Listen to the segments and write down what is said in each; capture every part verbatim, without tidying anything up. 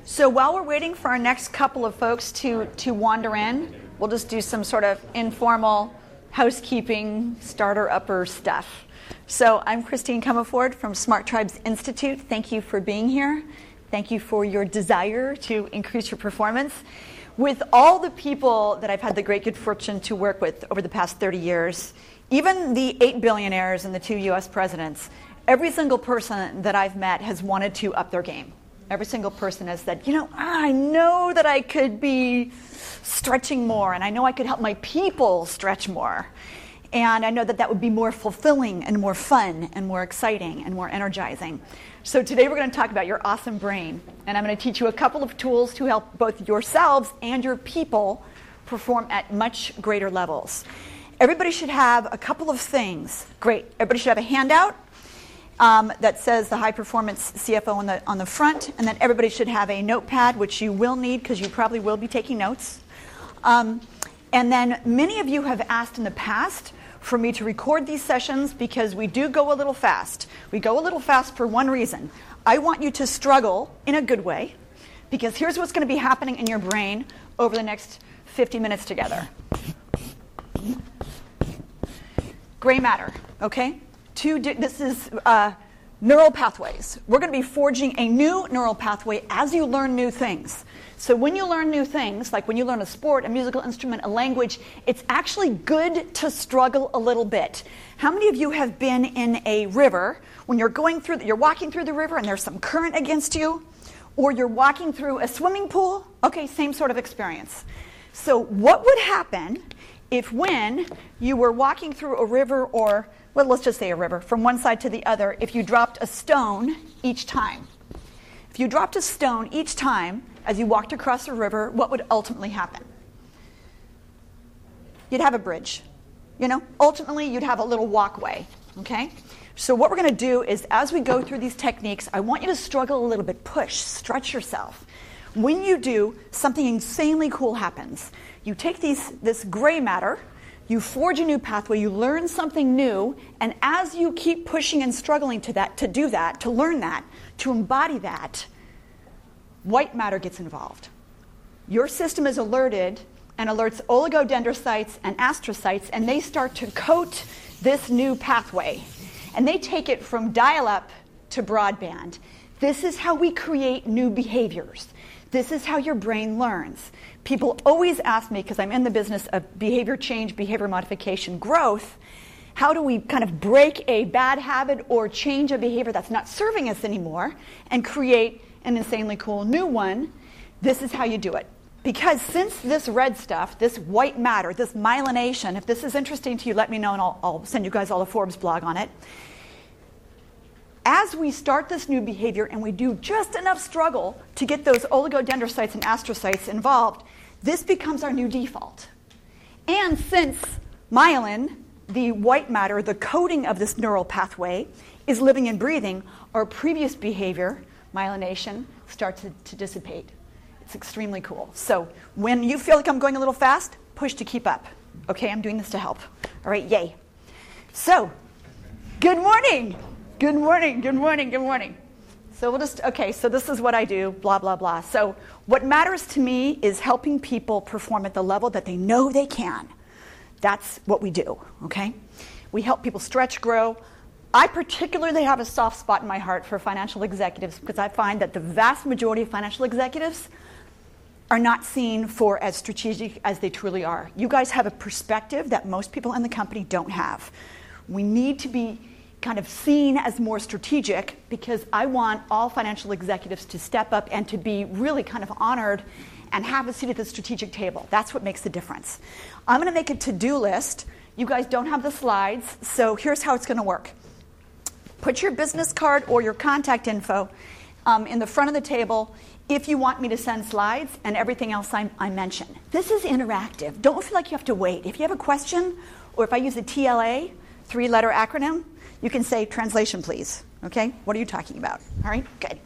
So while we're waiting for our next couple of folks to, to wander in, we'll just do some sort of informal housekeeping, starter-upper stuff. So I'm Christine Comerford from Smart Tribes Institute. Thank you for being here. Thank you for your desire to increase your performance. With all the people that I've had the great good fortune to work with over the past thirty years, even the eight billionaires and the two U S presidents, every single person that I've met has wanted to up their game. Every single person has said, you know, I know that I could be stretching more, and I know I could help my people stretch more. And I know that that would be more fulfilling and more fun and more exciting and more energizing. So today we're going to talk about your awesome brain. And I'm going to teach you a couple of tools to help both yourselves and your people perform at much greater levels. Everybody should have a couple of things. Great. Everybody should have a handout um, that says the High Performance C F O on the, on the front. And then everybody should have a notepad, which you will need because you probably will be taking notes. Um, and then many of you have asked in the past for me to record these sessions because we do go a little fast. We go a little fast for one reason. I want you to struggle in a good way, because here's what's going to be happening in your brain over the next fifty minutes together. Gray matter, okay? Two di- this is uh, neural pathways. We're going to be forging a new neural pathway as you learn new things. So when you learn new things, like when you learn a sport, a musical instrument, a language, it's actually good to struggle a little bit. How many of you have been in a river when you're going through, the, you're walking through the river and there's some current against you, or you're walking through a swimming pool? Okay, same sort of experience. So what would happen if when you were walking through a river, or, well, let's just say a river, from one side to the other, if you dropped a stone each time? If you dropped a stone each time as you walked across the river, what would ultimately happen? You'd have a bridge. You know, ultimately you'd have a little walkway, okay? So what we're going to do is, as we go through these techniques, I want you to struggle a little bit, push, stretch yourself. When you do, something insanely cool happens. You take these, this gray matter, you forge a new pathway, you learn something new, and as you keep pushing and struggling to that, to do that, to learn that, to embody that, white matter gets involved. Your system is alerted and alerts oligodendrocytes and astrocytes, and they start to coat this new pathway. And they take it from dial-up to broadband. This is how we create new behaviors. This is how your brain learns. People always ask me, because I'm in the business of behavior change, behavior modification, growth, how do we kind of break a bad habit or change a behavior that's not serving us anymore and create an insanely cool new one? This is how you do it. Because since this red stuff, this white matter, this myelination, if this is interesting to you, let me know and I'll, I'll send you guys all the Forbes blog on it. As we start this new behavior and we do just enough struggle to get those oligodendrocytes and astrocytes involved, this becomes our new default. And since myelin, the white matter, the coding of this neural pathway, is living and breathing, our previous behavior, myelination, starts to, to dissipate. It's extremely cool. So when you feel like I'm going a little fast, push to keep up. Okay, I'm doing this to help. All right, yay. So, good morning. Good morning, good morning, good morning. So we'll just, okay, so this is what I do, blah, blah, blah. So what matters to me is helping people perform at the level that they know they can. That's what we do, okay? We help people stretch, grow. I particularly have a soft spot in my heart for financial executives because I find that the vast majority of financial executives are not seen for as strategic as they truly are. You guys have a perspective that most people in the company don't have. We need to be kind of seen as more strategic because I want all financial executives to step up and to be really kind of honored and have a seat at the strategic table. That's what makes the difference. I'm going to make a to-do list. You guys don't have the slides, so here's how it's going to work. Put your business card or your contact info um, in the front of the table if you want me to send slides and everything else I, I mention. This is interactive. Don't feel like you have to wait. If you have a question, or if I use a T L A, three-letter acronym, you can say, translation, please. Okay? What are you talking about? All right? Good.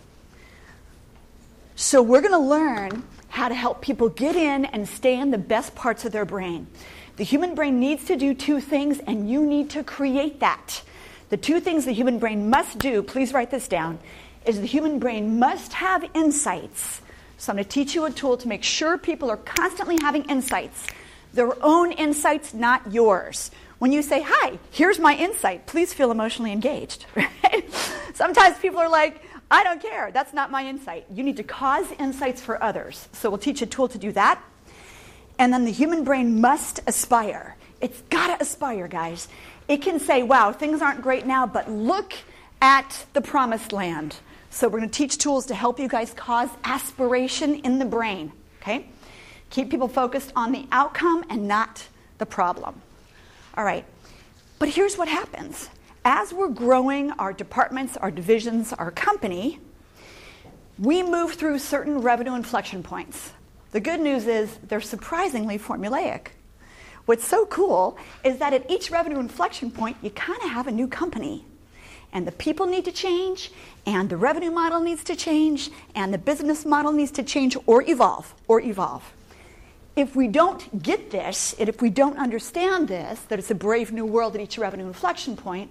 So we're going to learn how to help people get in and stay in the best parts of their brain. The human brain needs to do two things, and you need to create that. The two things the human brain must do, please write this down, is the human brain must have insights So I'm going to teach you a tool to make sure people are constantly having insights, their own insights, not yours. When you say, hi, here's my insight, please feel emotionally engaged. Right? Sometimes people are like, I don't care, that's not my insight. You need to cause insights for others. So we'll teach a tool to do that. And then the human brain must aspire. It's got to aspire, guys. It can say, wow, things aren't great now, but look at the promised land. So we're going to teach tools to help you guys cause aspiration in the brain, okay? Keep people focused on the outcome and not the problem. All right, but here's what happens. As we're growing our departments, our divisions, our company, we move through certain revenue inflection points. The good news is they're surprisingly formulaic. What's so cool is that at each revenue inflection point, you kind of have a new company. And the people need to change, and the revenue model needs to change, and the business model needs to change or evolve, or evolve. If we don't get this, and if we don't understand this, that it's a brave new world at each revenue inflection point,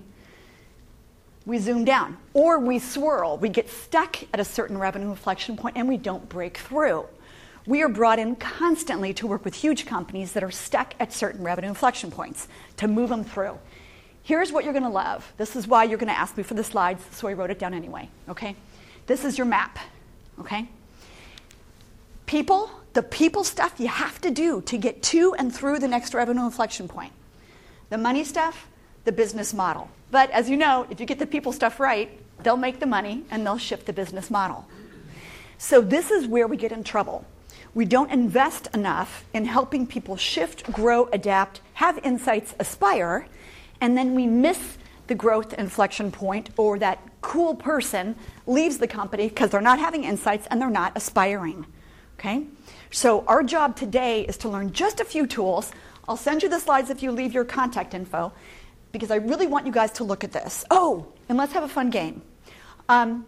we zoom down, or we swirl. We get stuck at a certain revenue inflection point, and we don't break through. We are brought in constantly to work with huge companies that are stuck at certain revenue inflection points, to move them through. Here's what you're going to love. This is why you're going to ask me for the slides, so I wrote it down anyway, okay? This is your map, okay? People, the people stuff you have to do to get to and through the next revenue inflection point. The money stuff, the business model. But as you know, if you get the people stuff right, they'll make the money and they'll shift the business model. So this is where we get in trouble. We don't invest enough in helping people shift, grow, adapt, have insights, aspire, and then we miss the growth inflection point, or that cool person leaves the company because they're not having insights and they're not aspiring. Okay? So our job today is to learn just a few tools. I'll send you the slides if you leave your contact info, because I really want you guys to look at this. Oh, and let's have a fun game. Um,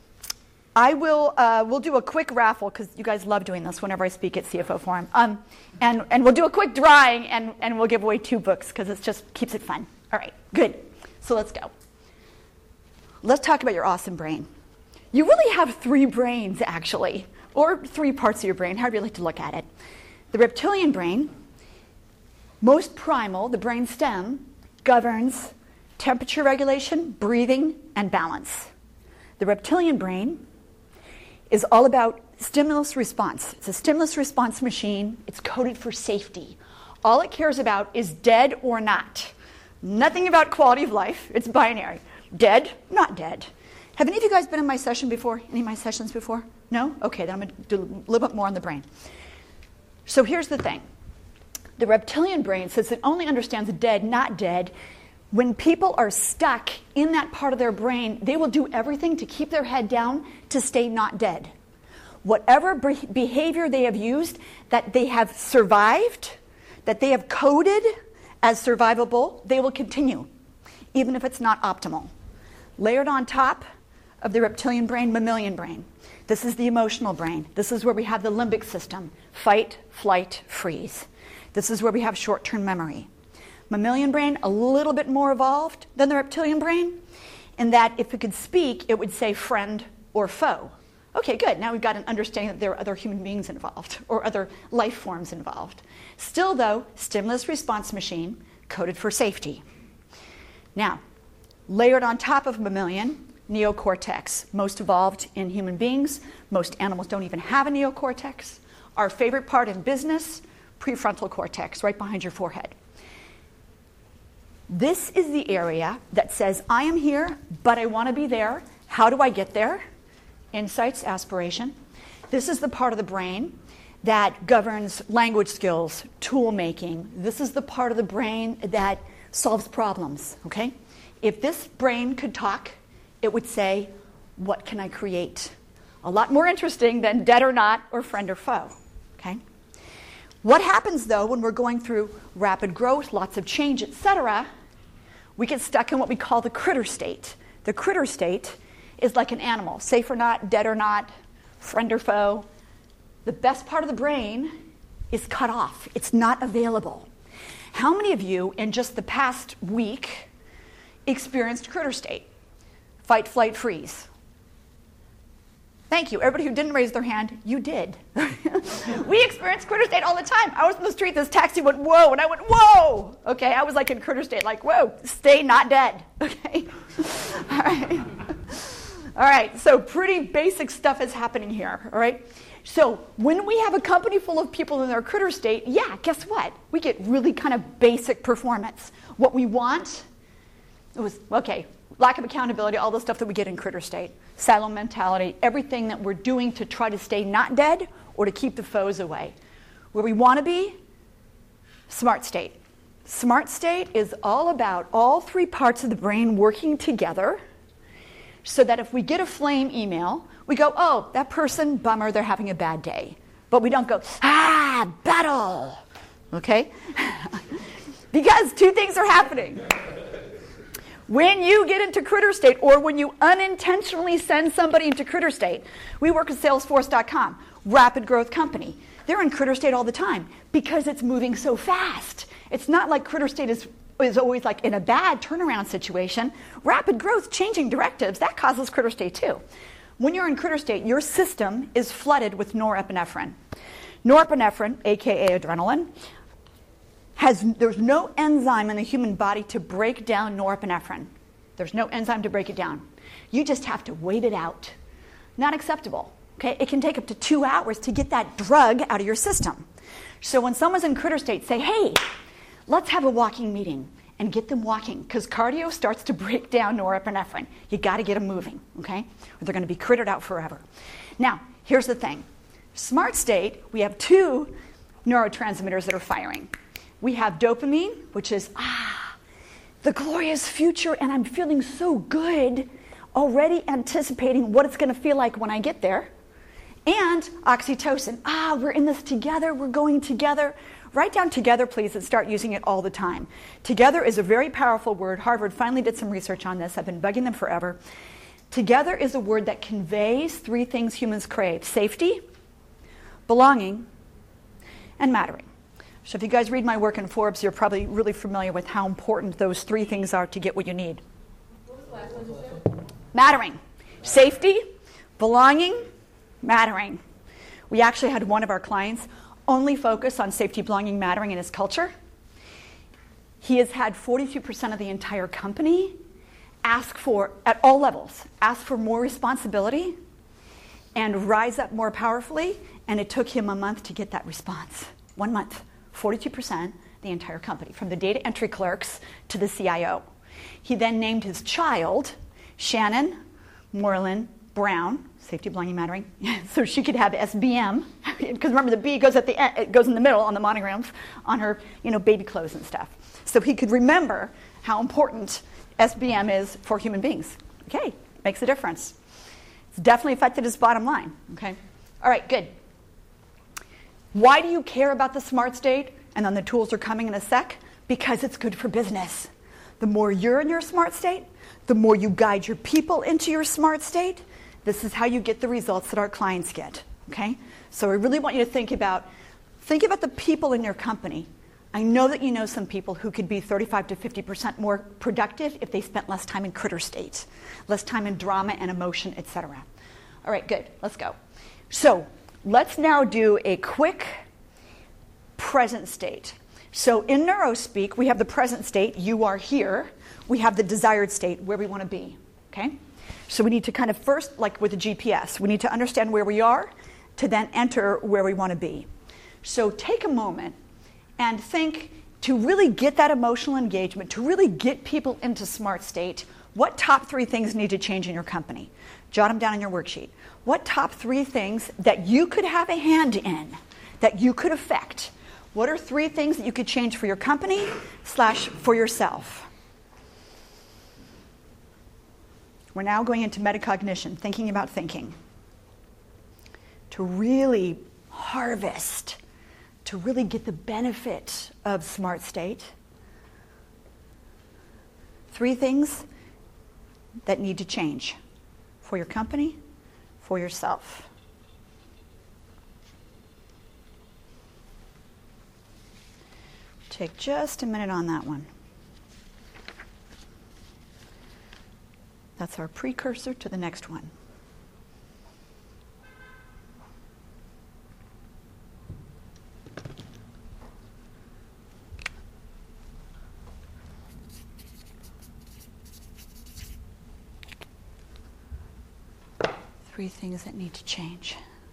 I will uh, we'll do a quick raffle, because you guys love doing this whenever I speak at C F O Forum. Um, and, and we'll do a quick drawing, and, and we'll give away two books, because it just keeps it fun. All right, good. So let's go. Let's talk about your awesome brain. You really have three brains, actually, or three parts of your brain, however you like to look at it. The reptilian brain, most primal, the brain stem, governs temperature regulation, breathing, and balance. The reptilian brain is all about stimulus response. It's a stimulus response machine. It's coded for safety. All it cares about is dead or not. Nothing about quality of life. It's binary. Dead, not dead. Have any of you guys been in my session before? Any of my sessions before? No? Okay, then I'm going to do a little bit more on the brain. So here's the thing. The reptilian brain, since it only understands dead, not dead, when people are stuck in that part of their brain, they will do everything to keep their head down to stay not dead. Whatever be- behavior they have used that they have survived, that they have coded as survivable, they will continue, even if it's not optimal. Layered on top of the reptilian brain, mammalian brain. This is the emotional brain. This is where we have the limbic system, fight, flight, freeze. This is where we have short-term memory. Mammalian brain, a little bit more evolved than the reptilian brain, in that if it could speak, it would say friend or foe. Okay, good. Now we've got an understanding that there are other human beings involved, or other life forms involved. Still, though, stimulus response machine, coded for safety. Now, layered on top of mammalian, neocortex, most evolved in human beings. Most animals don't even have a neocortex. Our favorite part in business, prefrontal cortex, right behind your forehead. This is the area that says, I am here, but I want to be there. How do I get there? Insights, aspiration. This is the part of the brain that governs language skills, tool making. This is the part of the brain that solves problems, okay? If this brain could talk, it would say, what can I create? A lot more interesting than dead or not, or friend or foe, okay? What happens, though, when we're going through rapid growth, lots of change, et cetera, we get stuck in what we call the critter state. The critter state is like an animal, safe or not, dead or not, friend or foe. The best part of the brain is cut off. It's not available. How many of you in just the past week experienced critter state? Fight, flight, freeze. Thank you. Everybody who didn't raise their hand, you did. We experience critter state all the time. I was in the street, this taxi went, whoa, and I went, whoa. Okay, I was like in critter state, like, whoa, stay not dead. Okay? All right. All right, so pretty basic stuff is happening here, all right? So when we have a company full of people in their critter state, yeah, guess what? We get really kind of basic performance. What we want, it was, okay, lack of accountability, all the stuff that we get in critter state, silo mentality, everything that we're doing to try to stay not dead or to keep the foes away. Where we want to be, smart state. Smart state is all about all three parts of the brain working together so that if we get a flame email, we go, oh, that person, bummer, they're having a bad day. But we don't go, ah, battle, okay? Because two things are happening. When you get into critter state or when you unintentionally send somebody into critter state, we work with Salesforce dot com, rapid growth company. They're in critter state all the time because it's moving so fast. It's not like critter state is, is always like in a bad turnaround situation. Rapid growth, changing directives, that causes critter state too. When you're in critter state, your system is flooded with norepinephrine. Norepinephrine, aka adrenaline, has, there's no enzyme in the human body to break down norepinephrine. There's no enzyme to break it down. You just have to wait it out. Not acceptable. Okay? It can take up to two hours to get that drug out of your system. So when someone's in critter state, say, hey, let's have a walking meeting and get them walking because cardio starts to break down norepinephrine. You got to get them moving, okay? Or they're going to be crittered out forever. Now, here's the thing. Smart state, we have two neurotransmitters that are firing. We have dopamine, which is, ah, the glorious future, and I'm feeling so good, already anticipating what it's going to feel like when I get there. And oxytocin, ah, we're in this together, we're going together. Write down together, please, and start using it all the time. Together is a very powerful word. Harvard finally did some research on this. I've been bugging them forever. Together is a word that conveys three things humans crave: safety, belonging, and mattering. So if you guys read my work in Forbes, you're probably really familiar with how important those three things are to get what you need. What was the last one you said? Mattering. Safety, belonging, mattering. We actually had one of our clients only focus on safety, belonging, mattering in his culture. He has had forty-two percent of the entire company ask for, at all levels, ask for more responsibility and rise up more powerfully, and it took him a month to get that response. One month. forty-two percent the entire company, from the data entry clerks to the C I O. He then named his child Shannon Moreland Brown, safety, belonging, mattering, so she could have S B M, because remember the B goes at the end, it goes in the middle on the monograms on her, you know, baby clothes and stuff. So he could remember how important S B M is for human beings. Okay, makes a difference. It's definitely affected his bottom line. Okay, all right, good. Why do you care about the smart state? And then the tools are coming in a sec. Because it's good for business. The more you're in your smart state, the more you guide your people into your smart state. This is how you get the results that our clients get. Okay? So I really want you to think about, think about the people in your company. I know that you know some people who could be thirty-five to fifty percent more productive if they spent less time in critter state, less time in drama and emotion, et cetera. All right, good. Let's go. So let's now do a quick present state. So in neurospeak, we have the present state, you are here. We have the desired state, where we want to be. Okay? So we need to kind of first, like with the G P S, we need to understand where we are to then enter where we want to be. So take a moment and think, to really get that emotional engagement, to really get people into smart state, what top three things need to change in your company? Jot them down in your worksheet. What top three things that you could have a hand in, that you could affect? What are three things that you could change for your company slash for yourself? We're now going into metacognition, thinking about thinking. To really harvest, to really get the benefit of smart state. Three things that need to change for your company, for yourself. Take just a minute on that one. That's our precursor to the next one. Three things that need to change.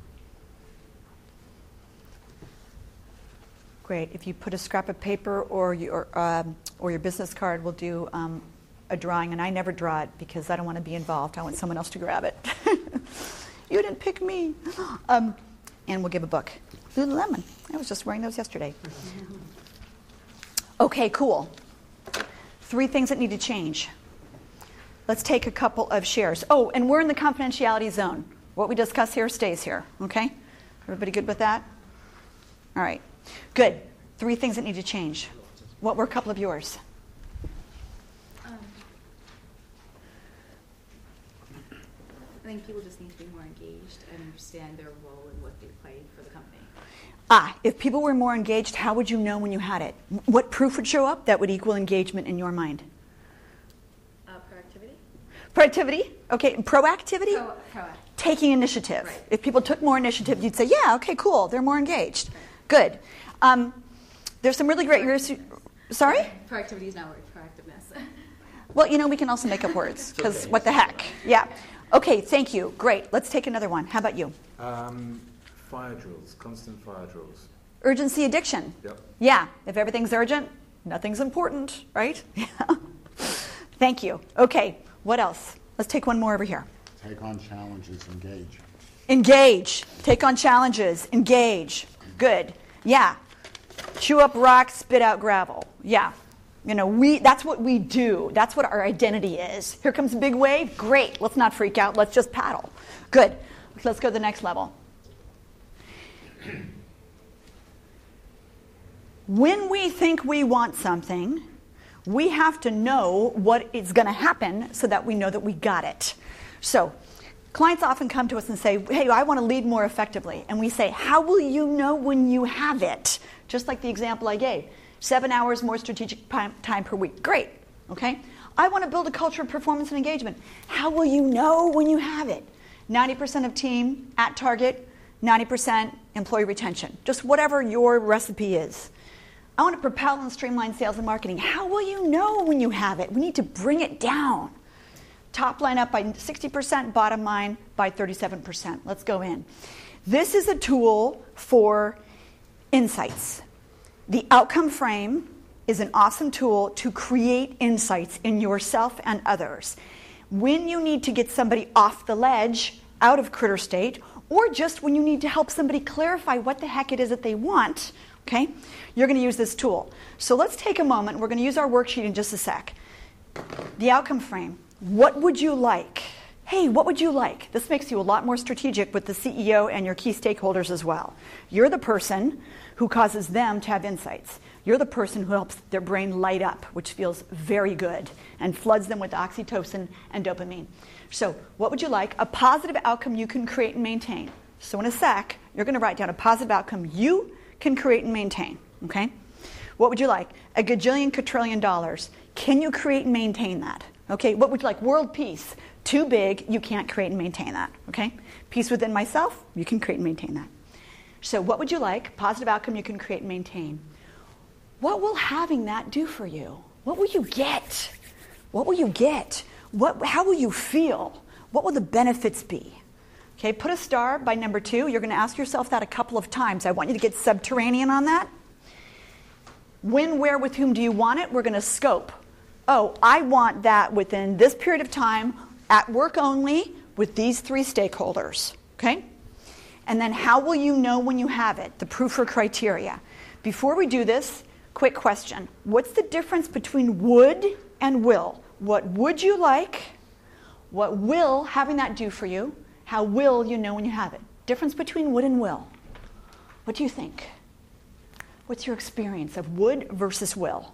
Great. If you put a scrap of paper or your um, or your business card, we'll do um, a drawing. And I never draw it because I don't want to be involved. I want someone else to grab it. You didn't pick me. Um, and we'll give a book. Lululemon. I was just wearing those yesterday. Okay, cool. Three things that need to change. Let's take a couple of shares. Oh, and we're in the confidentiality zone. What we discuss here stays here, okay? Everybody good with that? All right, good. Three things that need to change. What were a couple of yours? Um, I think people just need to be more engaged and understand their role and what they play for the company. Ah, if people were more engaged, how would you know when you had it? What proof would show up that would equal engagement in your mind? Uh, proactivity? Productivity, okay, and proactivity? Pro- proactive. Taking initiative. Right. If people took more initiative, you'd say, yeah, okay, cool, they're more engaged. Right. Good. Um, there's some really great research. Sorry? Proactivity is not a word, proactiveness. Well, you know, we can also make up words, because okay. what the heck? Yeah. Okay, thank you. Great. Let's take another one. How about you? Um, fire drills, constant fire drills. Urgency addiction. Yep. Yeah. If everything's urgent, nothing's important, right? Yeah. Thank you. Okay, what else? Let's take one more over here. Take on challenges, engage. Engage. Take on challenges. Engage. Good. Yeah. Chew up rocks, spit out gravel. Yeah. You know, we that's what we do. That's what our identity is. Here comes a big wave. Great. Let's not freak out. Let's just paddle. Good. Let's go to the next level. When we think we want something, we have to know what is going to happen so that we know that we got it. So, clients often come to us and say, hey, I want to lead more effectively. And we say, how will you know when you have it? Just like the example I gave. Seven hours more strategic time per week. Great. Okay? I want to build a culture of performance and engagement. How will you know when you have it? ninety percent of team at target, ninety percent employee retention. Just whatever your recipe is. I want to propel and streamline sales and marketing. How will you know when you have it? We need to bring it down. Top line up by sixty percent, bottom line by thirty-seven percent. Let's go in. This is a tool for insights. The outcome frame is an awesome tool to create insights in yourself and others. When you need to get somebody off the ledge, out of critter state, or just when you need to help somebody clarify what the heck it is that they want, okay, you're going to use this tool. So let's take a moment. We're going to use our worksheet in just a sec. The outcome frame. What would you like? Hey, what would you like? This makes you a lot more strategic with the C E O and your key stakeholders as well. You're the person who causes them to have insights. You're the person who helps their brain light up, which feels very good, and floods them with oxytocin and dopamine. So what would you like? A positive outcome you can create and maintain. So in a sec, you're going to write down a positive outcome you can create and maintain, okay? What would you like? A gajillion quadrillion dollars. Can you create and maintain that? Okay, what would you like? World peace. Too big, you can't create and maintain that, okay? Peace within myself, you can create and maintain that. So what would you like? Positive outcome you can create and maintain. What will having that do for you? What will you get? What will you get? What, how will you feel? What will the benefits be? Okay, put a star by number two. You're going to ask yourself that a couple of times. I want you to get subterranean on that. When, where, with whom do you want it? We're going to scope. Oh, I want that within this period of time, at work only, with these three stakeholders. Okay? And then how will you know when you have it? The proof or criteria. Before we do this, quick question. What's the difference between would and will? What would you like? What will having that do for you? How will you know when you have it? Difference between would and will. What do you think? What's your experience of would versus will?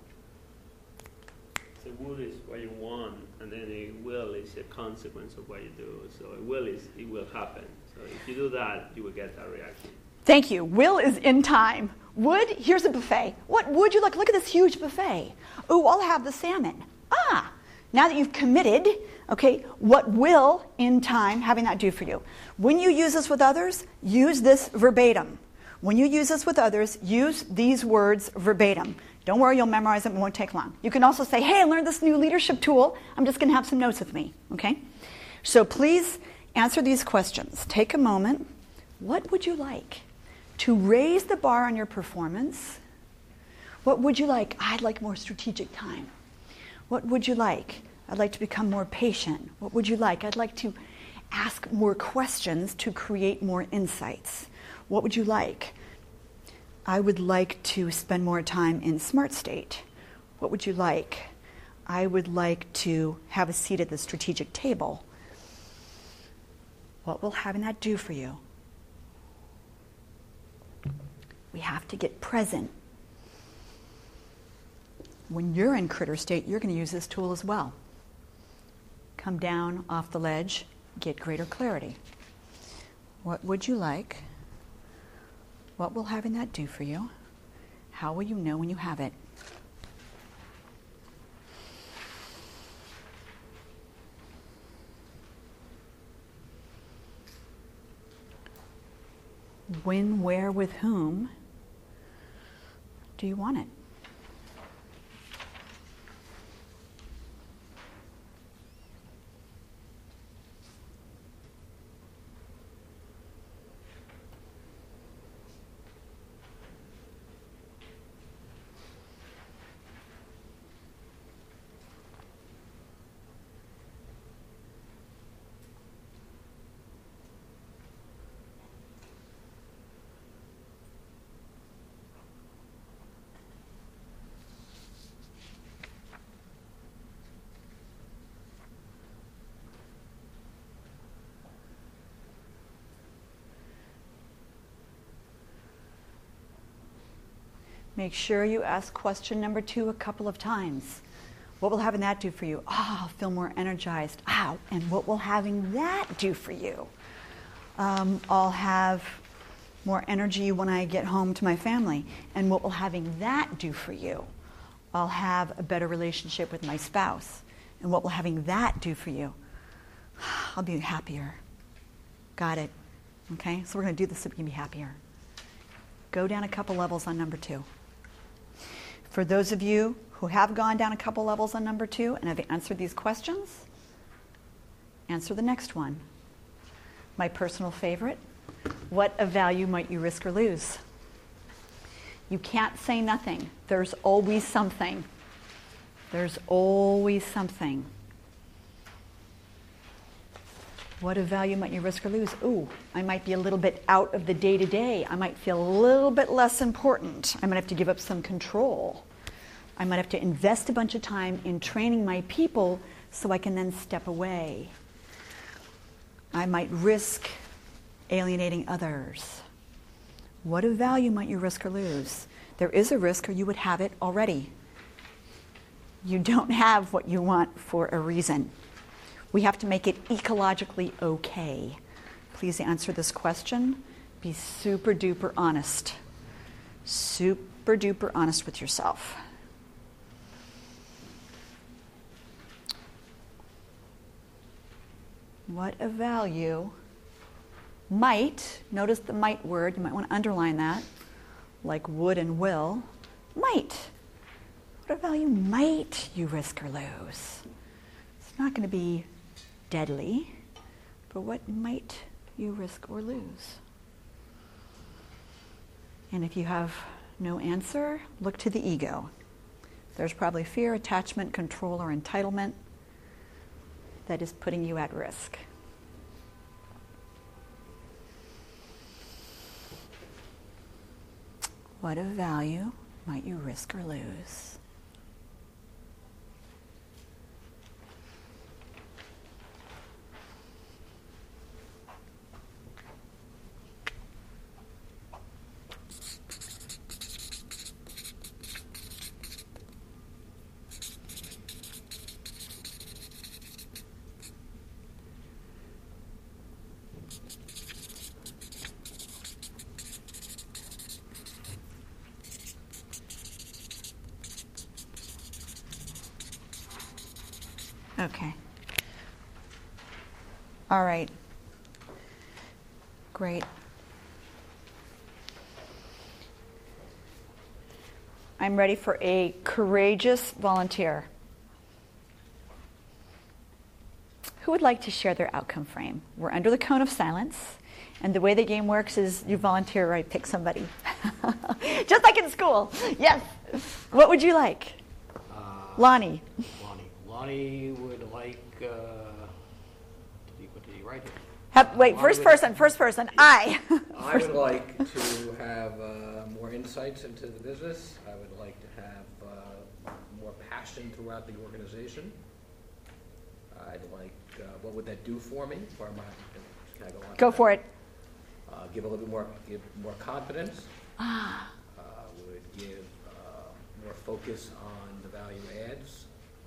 So would is what you want, and then a will is a consequence of what you do. So a will is it will happen. So if you do that, you will get that reaction. Thank you. Will is in time. Would, here's a buffet. What would you like? Look at this huge buffet. Oh, I'll have the salmon. Ah, now that you've committed, okay, what will in time having that do for you? When you use this with others, use this verbatim. When you use this with others, use these words verbatim. Don't worry, you'll memorize them. It won't take long. You can also say, hey, I learned this new leadership tool. I'm just going to have some notes with me, okay? So please answer these questions. Take a moment. What would you like? To raise the bar on your performance? What would you like? I'd like more strategic time. What would you like? I'd like to become more patient. What would you like? I'd like to ask more questions to create more insights. What would you like? I would like to spend more time in Smart State. What would you like? I would like to have a seat at the strategic table. What will having that do for you? We have to get present. When you're in critter state, you're going to use this tool as well. Come down off the ledge, get greater clarity. What would you like? What will having that do for you? How will you know when you have it? When, where, with whom do you want it? Make sure you ask question number two a couple of times. What will having that do for you? Ah, oh, I'll feel more energized. Ah, and what will having that do for you? Um, I'll have more energy when I get home to my family. And what will having that do for you? I'll have a better relationship with my spouse. And what will having that do for you? I'll be happier. Got it. Okay, so we're going to do this so we can be happier. Go down a couple levels on number two. For those of you who have gone down a couple levels on number two and have answered these questions, answer the next one. My personal favorite, what of value might you risk or lose? You can't say nothing. There's always something. There's always something. What of value might you risk or lose? Ooh, I might be a little bit out of the day-to-day. I might feel a little bit less important. I might have to give up some control. I might have to invest a bunch of time in training my people so I can then step away. I might risk alienating others. What of value might you risk or lose? There is a risk, or you would have it already. You don't have what you want for a reason. We have to make it ecologically okay. Please answer this question. Be super duper honest. Super duper honest with yourself. What of value might, notice the might word, you might want to underline that, like would and will, might. What of value might you risk or lose? It's not going to be deadly, but what might you risk or lose? And if you have no answer, look to the ego. There's probably fear, attachment, control, or entitlement that is putting you at risk. What of value might you risk or lose? Okay. All right. Great. I'm ready for a courageous volunteer. Who would like to share their outcome frame? We're under the cone of silence. And the way the game works is you volunteer or I pick somebody. Just like in school. Yes. What would you like? Uh, Lonnie. Lonnie. Lonnie would like, uh, did he, what did he write here? Have, wait, Lonnie first would- person, first person. I. I would like to have uh, more insights into the business. I would like to have uh, more passion throughout the organization. I'd like, uh, what would that do for me? Or am I, can I go on? Go for it. Uh, give a little bit more, give more confidence. Ah. Uh, would give uh, more focus on the value adds.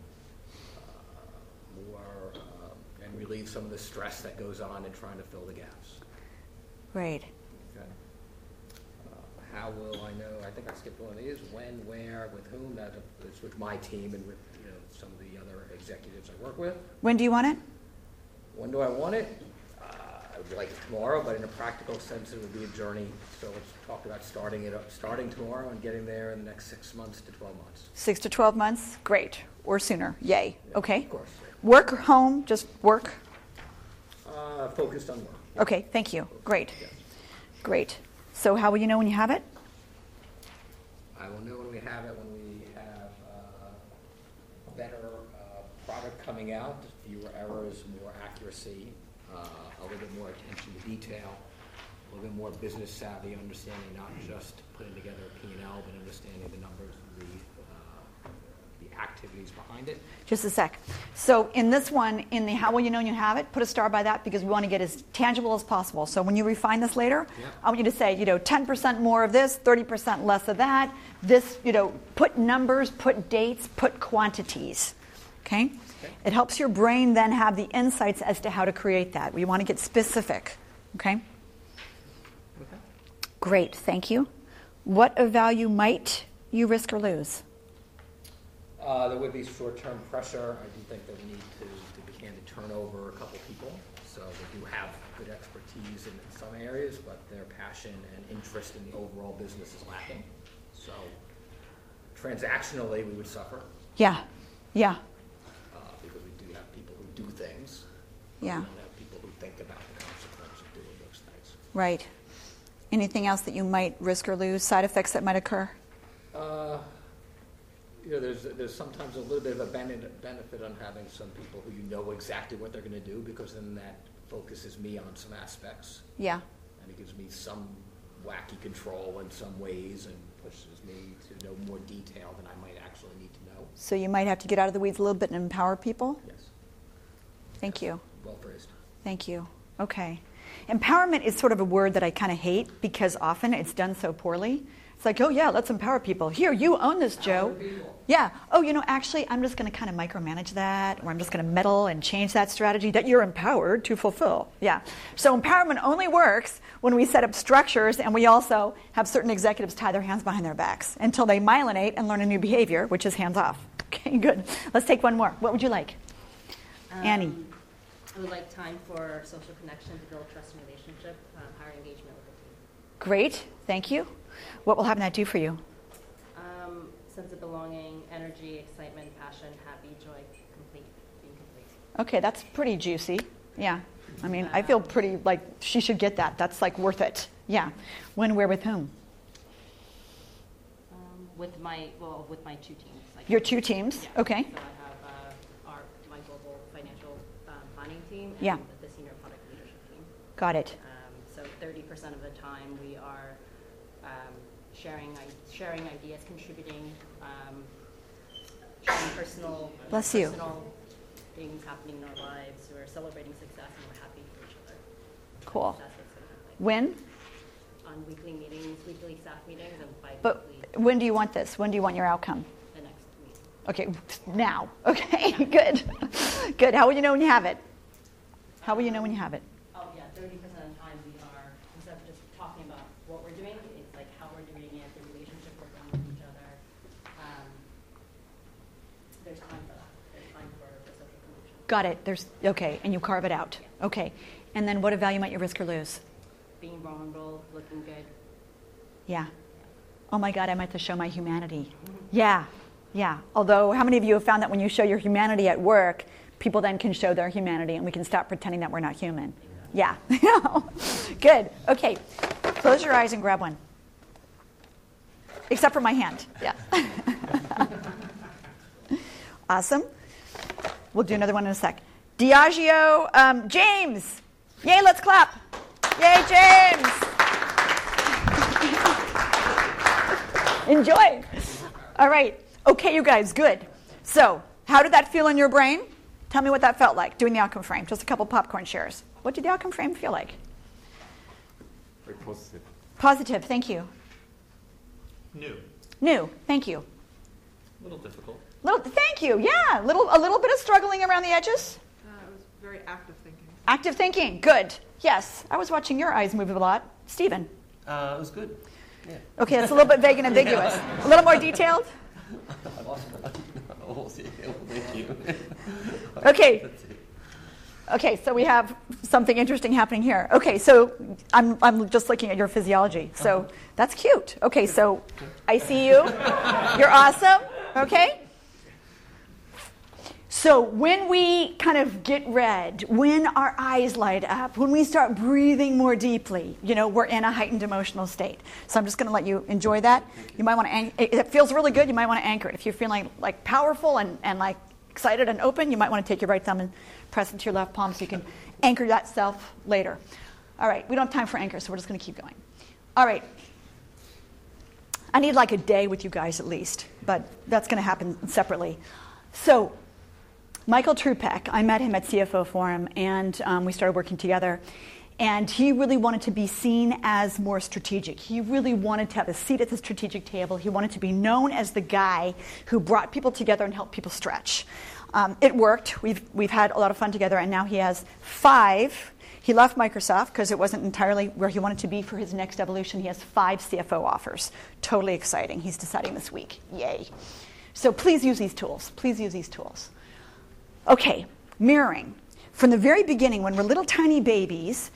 Uh, more, uh, and relieve some of the stress that goes on in trying to fill the gaps. Great. Okay. Uh, how will I know? I think I skipped one of these. When, where, with whom? That is with my team and with you know some of the other executives I work with. When do you want it? When do I want it? Uh, I would like it tomorrow, but in a practical sense, it would be a journey. So let's talk about starting it up, starting tomorrow and getting there in the next six months to twelve months. Six to twelve months? Great. Or sooner. Yay. Yeah, Okay. Of course. Work or home? Just work? Uh, focused on work. Okay, thank you. Great. Yes. Great. So how will you know when you have it? I will know when we have it, when we have uh, a better uh, product coming out, fewer errors, more accuracy, uh, a little bit more attention to detail, a little bit more business savvy, understanding not just putting together a P and L, but understanding the numbers, the, uh, the activities behind it. Just a sec. So in this one, in the how will you know when you have it, put a star by that because we want to get as tangible as possible. So when you refine this later, Yeah. I want you to say, you know, ten percent more of this, thirty percent less of that. This, you know, put numbers, put dates, put quantities. Okay? Okay. It helps your brain then have the insights as to how to create that. We want to get specific. Okay? Okay. Great. Thank you. What of value might you risk or lose? Uh, there would be short-term pressure. I do think that we need to, to begin to turn over a couple people. So they do have good expertise in some areas, but their passion and interest in the overall business is lacking. So transactionally, we would suffer Yeah. Yeah. uh, because we do have people who do things. Yeah. We don't have people who think about the consequence of doing those things. Right. Anything else that you might risk or lose? Side effects that might occur? Uh, you know, there's there's sometimes a little bit of a benefit benefit on having some people who you know exactly what they're going to do, because then that focuses me on some aspects, Yeah. and it gives me some wacky control in some ways, and pushes me to know more detail than I might actually need to know. So you might have to get out of the weeds a little bit and empower people? Yes, Thank you. well phrased. Thank you. Okay. Empowerment is sort of a word that I kind of hate because often it's done so poorly. It's like, oh yeah, let's empower people. Here, you own this, Joe. Yeah. Oh, you know, actually, I'm just going to kind of micromanage that, or I'm just going to meddle and change that strategy that you're empowered to fulfill. Yeah. So empowerment only works when we set up structures and we also have certain executives tie their hands behind their backs until they myelinate and learn a new behavior, which is hands off. Okay, good. Let's take one more. What would you like? Annie. Um, I would like time for social connection to build trust and relationship, um, higher engagement with the team. Great. Thank you. What will having that do for you? Um, sense of belonging, energy, excitement, passion, happy, joy, complete, being complete. Okay, that's pretty juicy. Yeah. I mean, I feel pretty like she should get that. That's like worth it. Yeah. When, where, with whom? Um, with my, well, with my two teams. Like Your two teams? Yeah. Okay. So I have uh, our, my global financial um, planning team and Yeah. the senior product leadership team. Got it. Um, so thirty percent of the time we are um, sharing i- sharing ideas, contributing, um, sharing personal Bless you. personal things happening in our lives. We're celebrating success and we're happy for each other. Cool. That's what's going to happen. When? On weekly meetings, weekly staff meetings, and But bi-weekly when do you want this? When do you want your outcome? the next meeting. Okay, now. Okay, good. Good. How will you know when you have it? How will you know when you have it? Oh yeah, thirty percent of the time we are, instead of just talking about what we're doing, it's like how we're doing it, the relationship we're building with each other. Um, there's time for that. There's time for the social connection. Got it. There's okay, and you carve it out. Okay. And then what of value might you risk or lose? Being vulnerable, looking good. Yeah. Oh my God, I might have to show my humanity. Yeah, yeah. Although, how many of you have found that when you show your humanity at work, people then can show their humanity and we can stop pretending that we're not human. Yeah. Good. Okay. Close your eyes and grab one. Except for my hand. Yeah. Awesome. We'll do another one in a sec. Diageo, um, James. Yay, let's clap. Yay, James. Enjoy. All right. Okay, you guys, good. So, how did that feel in your brain? Tell me what that felt like, doing the outcome frame. Just a couple popcorn shares. What did the outcome frame feel like? Very positive. Positive, thank you. New. New, thank you. A little difficult. Little, thank you, yeah. Little, a little bit of struggling around the edges. Uh, it was very active thinking. Active thinking, good. Yes, I was watching your eyes move a lot. Stephen. Uh, it was good. Yeah. Okay, that's a little bit vague and ambiguous. A little more detailed? Oh, thank you. Okay. Okay, so we have something interesting happening here. Okay, so I'm I'm just looking at your physiology. So uh-huh. That's cute. Okay, so I see you. You're awesome. Okay? So when we kind of get red, when our eyes light up, when we start breathing more deeply, you know, we're in a heightened emotional state. So I'm just going to let you enjoy that. You might want to, an- it feels really good, you might want to anchor it. If you're feeling like powerful and, and like excited and open, you might want to take your right thumb and press into your left palm so you can anchor that self later. All right, we don't have time for anchor, so we're just going to keep going. All right. I need like a day with you guys at least, but that's going to happen separately. So Michael Trupek, I met him at C F O Forum, and um, we started working together. And he really wanted to be seen as more strategic. He really wanted to have a seat at the strategic table. He wanted to be known as the guy who brought people together and helped people stretch. Um, it worked. We've we've had a lot of fun together, and now he has five. He left Microsoft because it wasn't entirely where he wanted to be for his next evolution. He has five C F O offers. Totally exciting. He's deciding this week. Yay. So please use these tools. Please use these tools. Okay, mirroring. From the very beginning, when we're little tiny babies,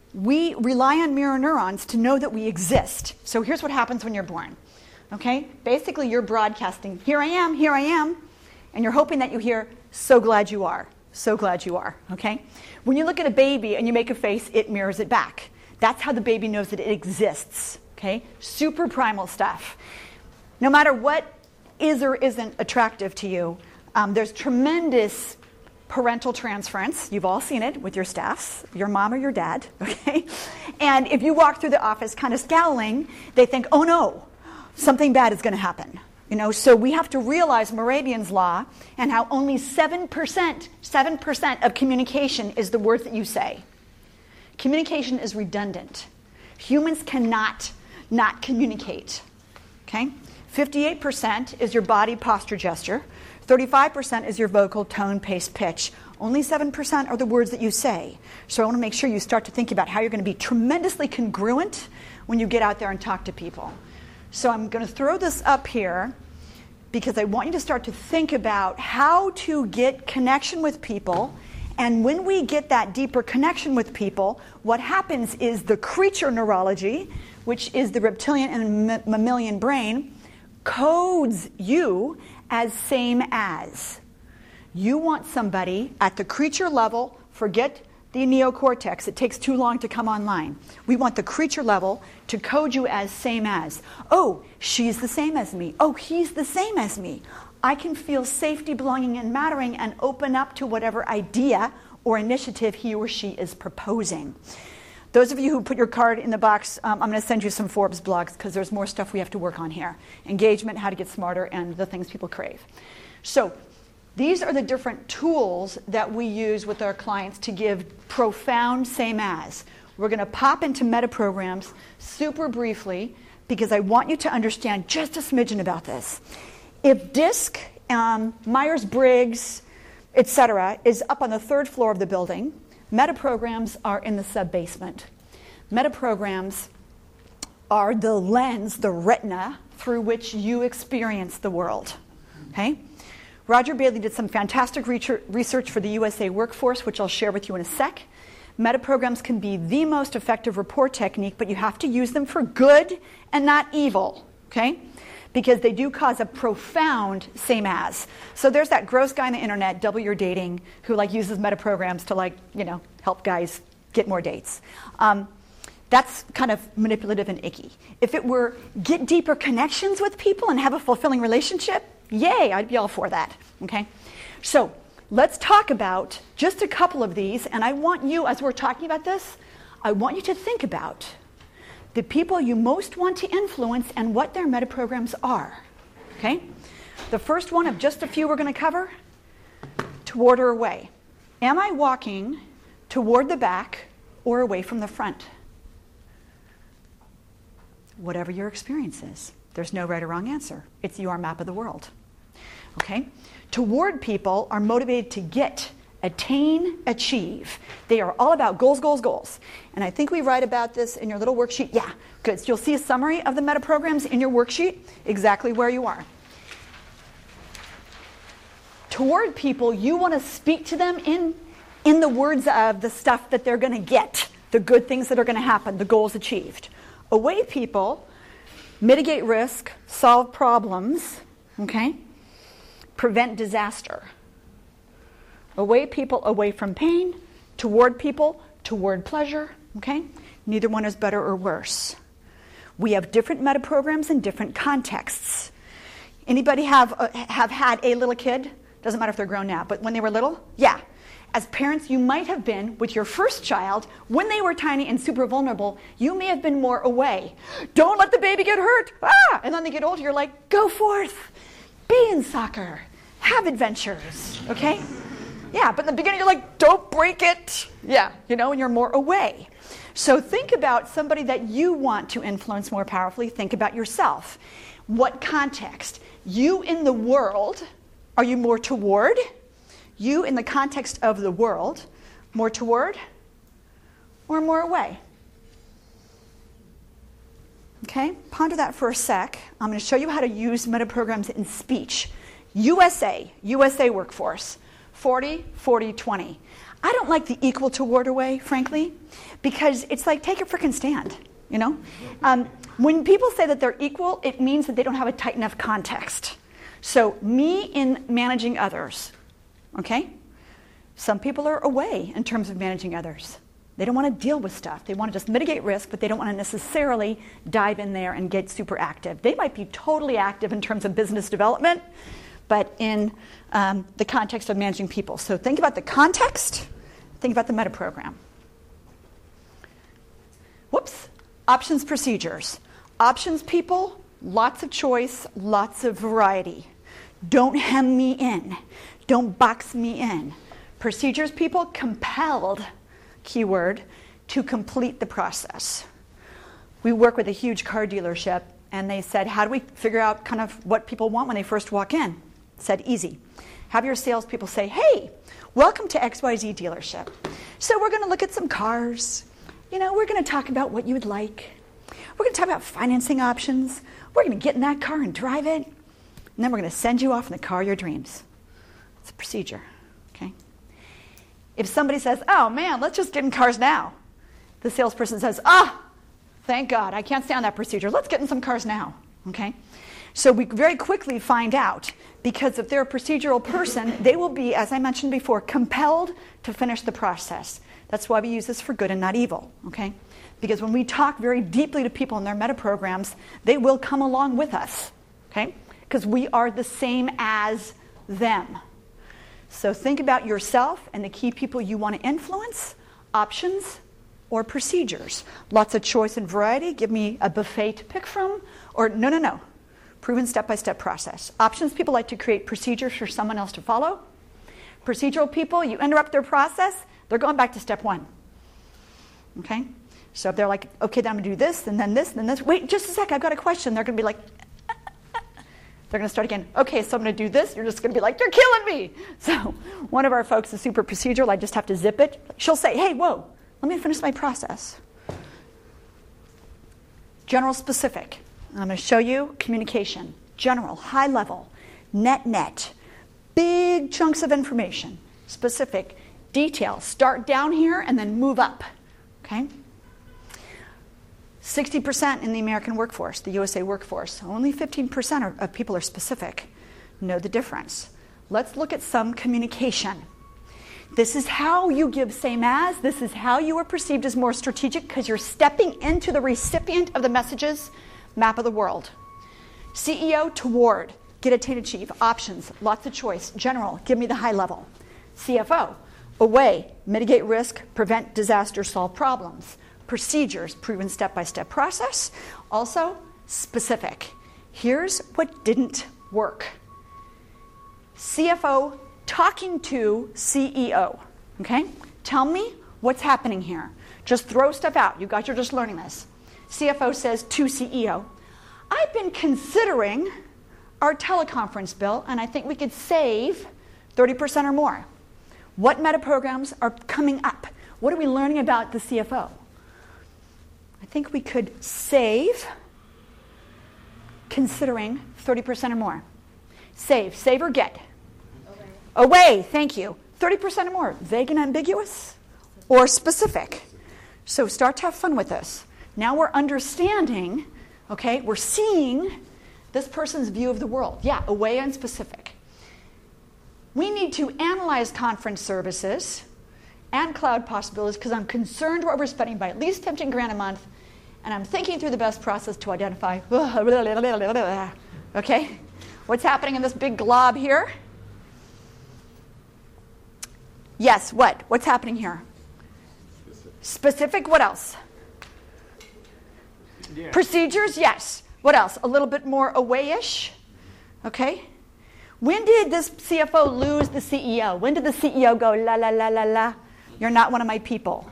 we rely on mirror neurons to know that we exist. So here's what happens when you're born. Okay? Basically, you're broadcasting, here I am, here I am, and you're hoping that you hear, so glad you are, so glad you are. Okay? When you look at a baby and you make a face, it mirrors it back. That's how the baby knows that it exists. Okay? Super primal stuff. No matter what is or isn't attractive to you, um, there's tremendous parental transference. You've all seen it with your staffs, your mom or your dad, okay? And if you walk through the office kind of scowling, they think, oh no, something bad is going to happen. You know, so we have to realize Moravian's law and how only seven percent, seven percent of communication is the words that you say. Communication is redundant. Humans cannot not communicate, okay? fifty-eight percent is your body posture gesture. thirty-five percent is your vocal tone, pace, pitch. Only seven percent are the words that you say. So I want to make sure you start to think about how you're going to be tremendously congruent when you get out there and talk to people. So I'm going to throw this up here because I want you to start to think about how to get connection with people. And when we get that deeper connection with people, what happens is the creature neurology, which is the reptilian and m- mammalian brain, codes you as same as. You want somebody at the creature level, forget the neocortex, it takes too long to come online. We want the creature level to code you as same as. Oh, she's the same as me. Oh, he's the same as me. I can feel safety, belonging, and mattering and open up to whatever idea or initiative he or she is proposing. Those of you who put your card in the box, um, I'm going to send you some Forbes blogs because there's more stuff we have to work on here. Engagement, how to get smarter, and the things people crave. So these are the different tools that we use with our clients to give profound same as. We're going to pop into meta programs super briefly because I want you to understand just a smidgen about this. If DISC, um, Myers-Briggs, et cetera, is up on the third floor of the building, meta programs are in the sub-basement. Meta programs are the lens, the retina, through which you experience the world. Okay? Roger Bailey did some fantastic research for the U S A workforce, which I'll share with you in a sec. Meta programs can be the most effective rapport technique, but you have to use them for good and not evil. Okay? because they do cause a profound same as. So there's that gross guy on the internet, double your dating, who like uses meta programs to like, you know, help guys get more dates. Um, that's kind of manipulative and icky. If it were get deeper connections with people and have a fulfilling relationship, yay, I'd be all for that, okay? So let's talk about just a couple of these, and I want you, as we're talking about this, I want you to think about the people you most want to influence and what their meta programs are, okay? The first one of just a few we're going to cover, toward or away. Am I walking toward the back or away from the front? Whatever your experience is. There's no right or wrong answer. It's your map of the world, okay? Toward people are motivated to get, attain, achieve. They are all about goals, goals, goals. And I think we write about this in your little worksheet. Yeah, good. So you'll see a summary of the meta programs in your worksheet, exactly where you are. Toward people, you want to speak to them in, in the words of the stuff that they're going to get, the good things that are going to happen, the goals achieved. Away people, mitigate risk, solve problems, okay? Prevent disaster. Away people, away from pain. Toward people, toward pleasure, okay? Neither one is better or worse. We have different meta programs in different contexts. Anybody have, uh, have had a little kid? Doesn't matter if they're grown now, but when they were little? Yeah. As parents, you might have been, with your first child, when they were tiny and super vulnerable, you may have been more away. Don't let the baby get hurt. Ah! And then they get older, you're like, go forth. Be in soccer. Have adventures. Okay? Yeah, but in the beginning, you're like, don't break it. Yeah, you know, and you're more away. So think about somebody that you want to influence more powerfully. Think about yourself. What context? You in the world, are you more toward? You in the context of the world, more toward or more away? Okay, ponder that for a sec. I'm going to show you how to use meta programs in speech. U S A, U S A workforce, forty, forty, twenty. I don't like the equal toward away, frankly, because it's like take a freaking stand, you know? Um, when people say that they're equal, it means that they don't have a tight enough context. So me in managing others. Okay? Some people are away in terms of managing others. They don't want to deal with stuff. They want to just mitigate risk, but they don't want to necessarily dive in there and get super active. They might be totally active in terms of business development, but in um, the context of managing people. So think about the context. Think about the meta program. Whoops. Options, procedures. Options people, lots of choice, lots of variety. Don't hem me in. Don't box me in. Procedures people, compelled, keyword, to complete the process. We work with a huge car dealership, and they said, how do we figure out kind of what people want when they first walk in? Said, easy. Have your salespeople say, hey, welcome to X Y Z dealership. So we're going to look at some cars. You know, we're going to talk about what you would like. We're going to talk about financing options. We're going to get in that car and drive it. And then we're going to send you off in the car of your dreams. It's a procedure, okay? If somebody says, oh, man, let's just get in cars now. The salesperson says, ah, thank God, I can't stand that procedure. Let's get in some cars now, okay? So we very quickly find out, because if they're a procedural person, they will be, as I mentioned before, compelled to finish the process. That's why we use this for good and not evil, okay? Because when we talk very deeply to people in their meta programs, they will come along with us, okay? Because we are the same as them. So think about yourself and the key people you want to influence, options or procedures. Lots of choice and variety. Give me a buffet to pick from. Or no, no, no. Proven step-by-step process. Options people like to create procedures for someone else to follow. Procedural people, you interrupt their process, they're going back to step one. Okay? So if they're like, okay, then I'm going to do this, and then this, and then this. Wait, just a sec, I've got a question. They're going to be like, they're going to start again. Okay, so I'm going to do this. You're just going to be like, you're killing me. So one of our folks is super procedural. I just have to zip it. She'll say, hey, whoa, let me finish my process. General specific. I'm going to show you communication. General, high level, net, net. Big chunks of information. Specific, detail. Start down here and then move up. Okay? sixty percent in the American workforce, the U S A workforce. Only fifteen percent of, of people are specific. Know the difference. Let's look at some communication. This is how you give same as. This is how you are perceived as more strategic because you're stepping into the recipient of the messages, map of the world. C E O, toward, get, attain, achieve, options, lots of choice, general, give me the high level. C F O, away, mitigate risk, prevent disaster, solve problems. Procedures, proven step-by-step process. Also, specific. Here's what didn't work. C F O talking to C E O, okay? Tell me what's happening here. Just throw stuff out. You guys are just learning this. C F O says to C E O, I've been considering our teleconference bill, and I think we could save thirty percent or more. What meta programs are coming up? What are we learning about the C F O? I think we could save, considering thirty percent or more. Save, save or get? Away, thank you. thirty percent or more, vague and ambiguous or specific? So start to have fun with this. Now we're understanding, okay, we're seeing this person's view of the world. Yeah, away and specific. We need to analyze conference services and cloud possibilities because I'm concerned we're overspending by at least fifteen grand a month, and I'm thinking through the best process to identify, okay, what's happening in this big glob here? Yes, what? What's happening here? Specific. Specific, what else? Yeah. Procedures, yes. What else? A little bit more away-ish, okay? When did this C F O lose the C E O? When did the C E O go, la, la, la, la, la, you're not one of my people?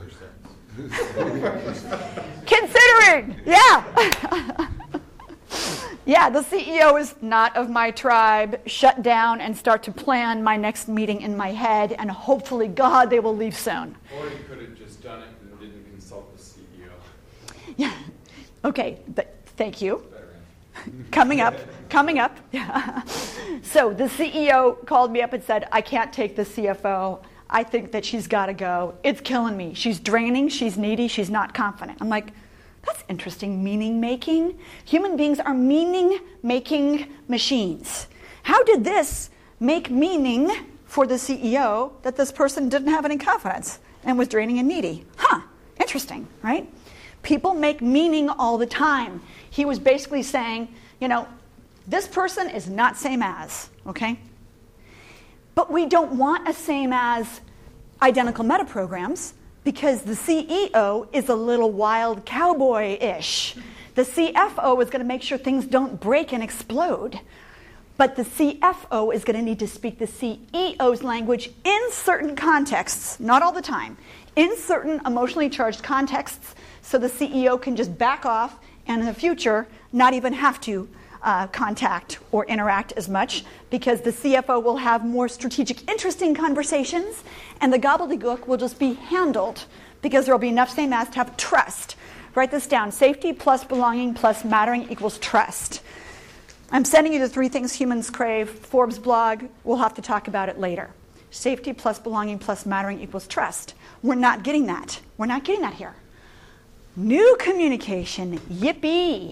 Considering, yeah. Yeah, the C E O is not of my tribe. Shut down and start to plan my next meeting in my head, and hopefully, God, they will leave soon. Or you could have just done it and didn't consult the C E O. Yeah. Okay, but thank you. Coming up, coming up. So the C E O called me up and said, I can't take the C F O. I think that she's got to go. It's killing me. She's draining. She's needy. She's not confident. I'm like, that's interesting, meaning making. Human beings are meaning making machines. How did this make meaning for the C E O that this person didn't have any confidence and was draining and needy? Huh, interesting, right? People make meaning all the time. He was basically saying, you know, this person is not same as, okay? But we don't want a same as identical meta programs because the C E O is a little wild cowboy-ish. The C F O is going to make sure things don't break and explode. But the C F O is going to need to speak the C E O's language in certain contexts, not all the time, in certain emotionally charged contexts, so the C E O can just back off and in the future not even have to uh, contact or interact as much because the C F O will have more strategic, interesting conversations and the gobbledygook will just be handled because there will be enough same as to have trust. Write this down. Safety plus belonging plus mattering equals trust. I'm sending you the three things humans crave. Forbes blog. We'll have to talk about it later. Safety plus belonging plus mattering equals trust. We're not getting that. We're not getting that here. New communication. Yippee.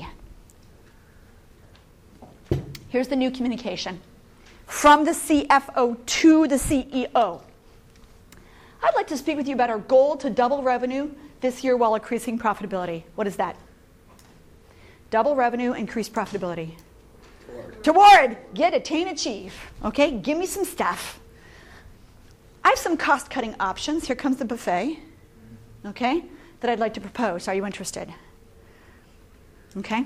Here's the new communication. From the C F O to the C E O. I'd like to speak with you about our goal to double revenue this year while increasing profitability. What is that? Double revenue, increase profitability. Toward. Toward. Get, attain, achieve. Okay, give me some stuff. I have some cost-cutting options. Here comes the buffet. Okay, that I'd like to propose. Are you interested? Okay.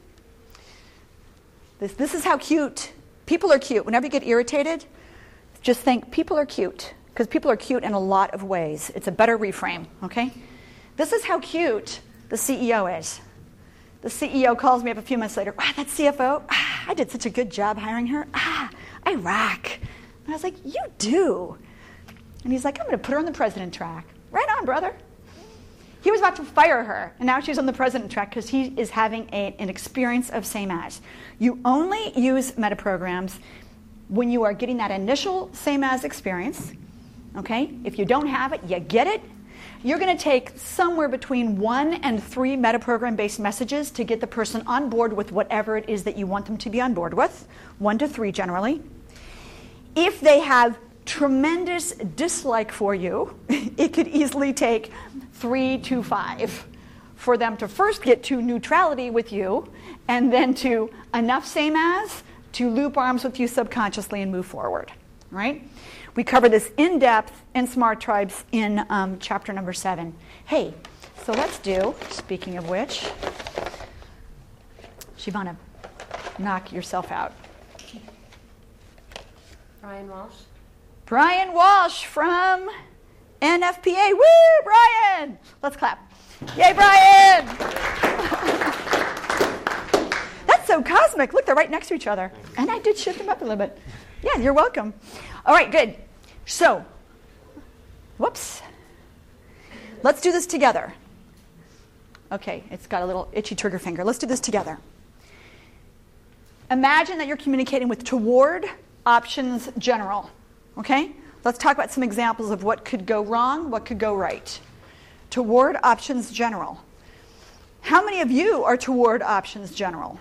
This, this is how cute. People are cute. Whenever you get irritated, just think people are cute. Because people are cute in a lot of ways. It's a better reframe, okay? This is how cute the C E O is. The C E O calls me up a few months later. Wow, that C F O, ah, I did such a good job hiring her. Ah, I rock. And I was like, you do. And he's like, I'm going to put her on the president track. Right on, brother. He was about to fire her, and now she's on the president track because he is having a, an experience of same as. You only use meta programs when you are getting that initial same as experience. Okay? If you don't have it, you get it. you're going to take somewhere between one and three metaprogram-based messages to get the person on board with whatever it is that you want them to be on board with, one to three generally. If they have tremendous dislike for you, it could easily take three to five for them to first get to neutrality with you and then to enough same as to loop arms with you subconsciously and move forward, right? We cover this in depth in Smart Tribes in um, chapter number seven. Hey, so let's do, speaking of which, Shivana, knock yourself out. Brian Walsh. Brian Walsh from N F P A. Woo, Brian! Let's clap. Yay, Brian! That's so cosmic. Look, they're right next to each other. And I did shift them up a little bit. Yeah, you're welcome. All right, good. So, whoops. Let's do this together. Okay, it's got a little itchy trigger finger. Let's do this together. Imagine that you're communicating with toward options general. Okay? Let's talk about some examples of what could go wrong, what could go right. Toward options general. How many of you are toward options general?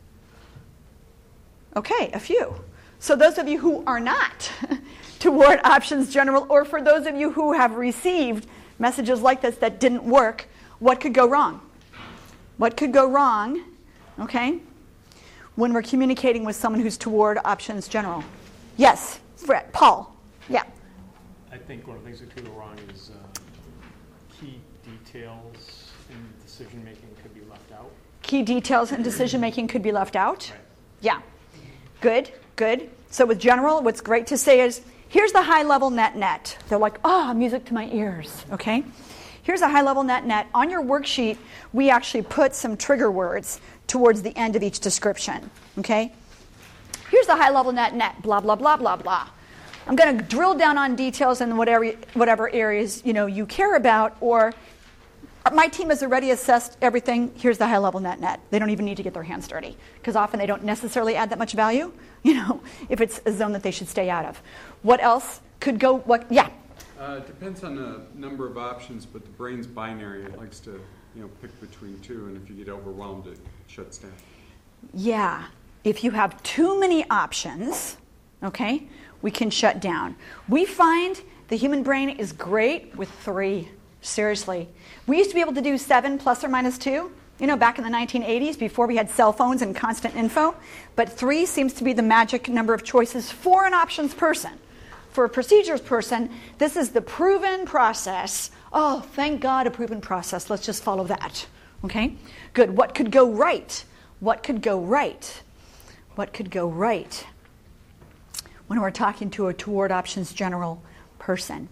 Okay, a few. So those of you who are not toward options general, or for those of you who have received messages like this that didn't work, what could go wrong? What could go wrong, okay, when we're communicating with someone who's toward options general? Yes, Fred, Paul, yeah. I think one of the things that could go wrong is uh, key details in decision-making could be left out. Key details in decision-making could be left out? Right. Yeah. Good, good. So with general, what's great to say is, here's the high-level net-net. They're like, oh, music to my ears, okay? Here's a high-level net-net. On your worksheet, we actually put some trigger words towards the end of each description, okay? Here's the high-level net-net, blah, blah, blah, blah, blah. I'm going to drill down on details in whatever, whatever areas, you know, you care about, or my team has already assessed everything. Here's the high-level net-net. They don't even need to get their hands dirty, because often they don't necessarily add that much value, you know, if it's a zone that they should stay out of. What else could go, what, yeah? Uh, it depends on the number of options, but the brain's binary. It likes to, you know, pick between two, and if you get overwhelmed, it shuts down. Yeah. If you have too many options, okay, we can shut down. We find the human brain is great with three. Seriously. We used to be able to do seven plus or minus two, you know, back in the nineteen eighties before we had cell phones and constant info. But three seems to be the magic number of choices for an options person. For a procedures person, this is the proven process. Oh, thank God, a proven process. Let's just follow that. Okay? Good. What could go right? What could go right? What could go right when we're talking to a toward options general person?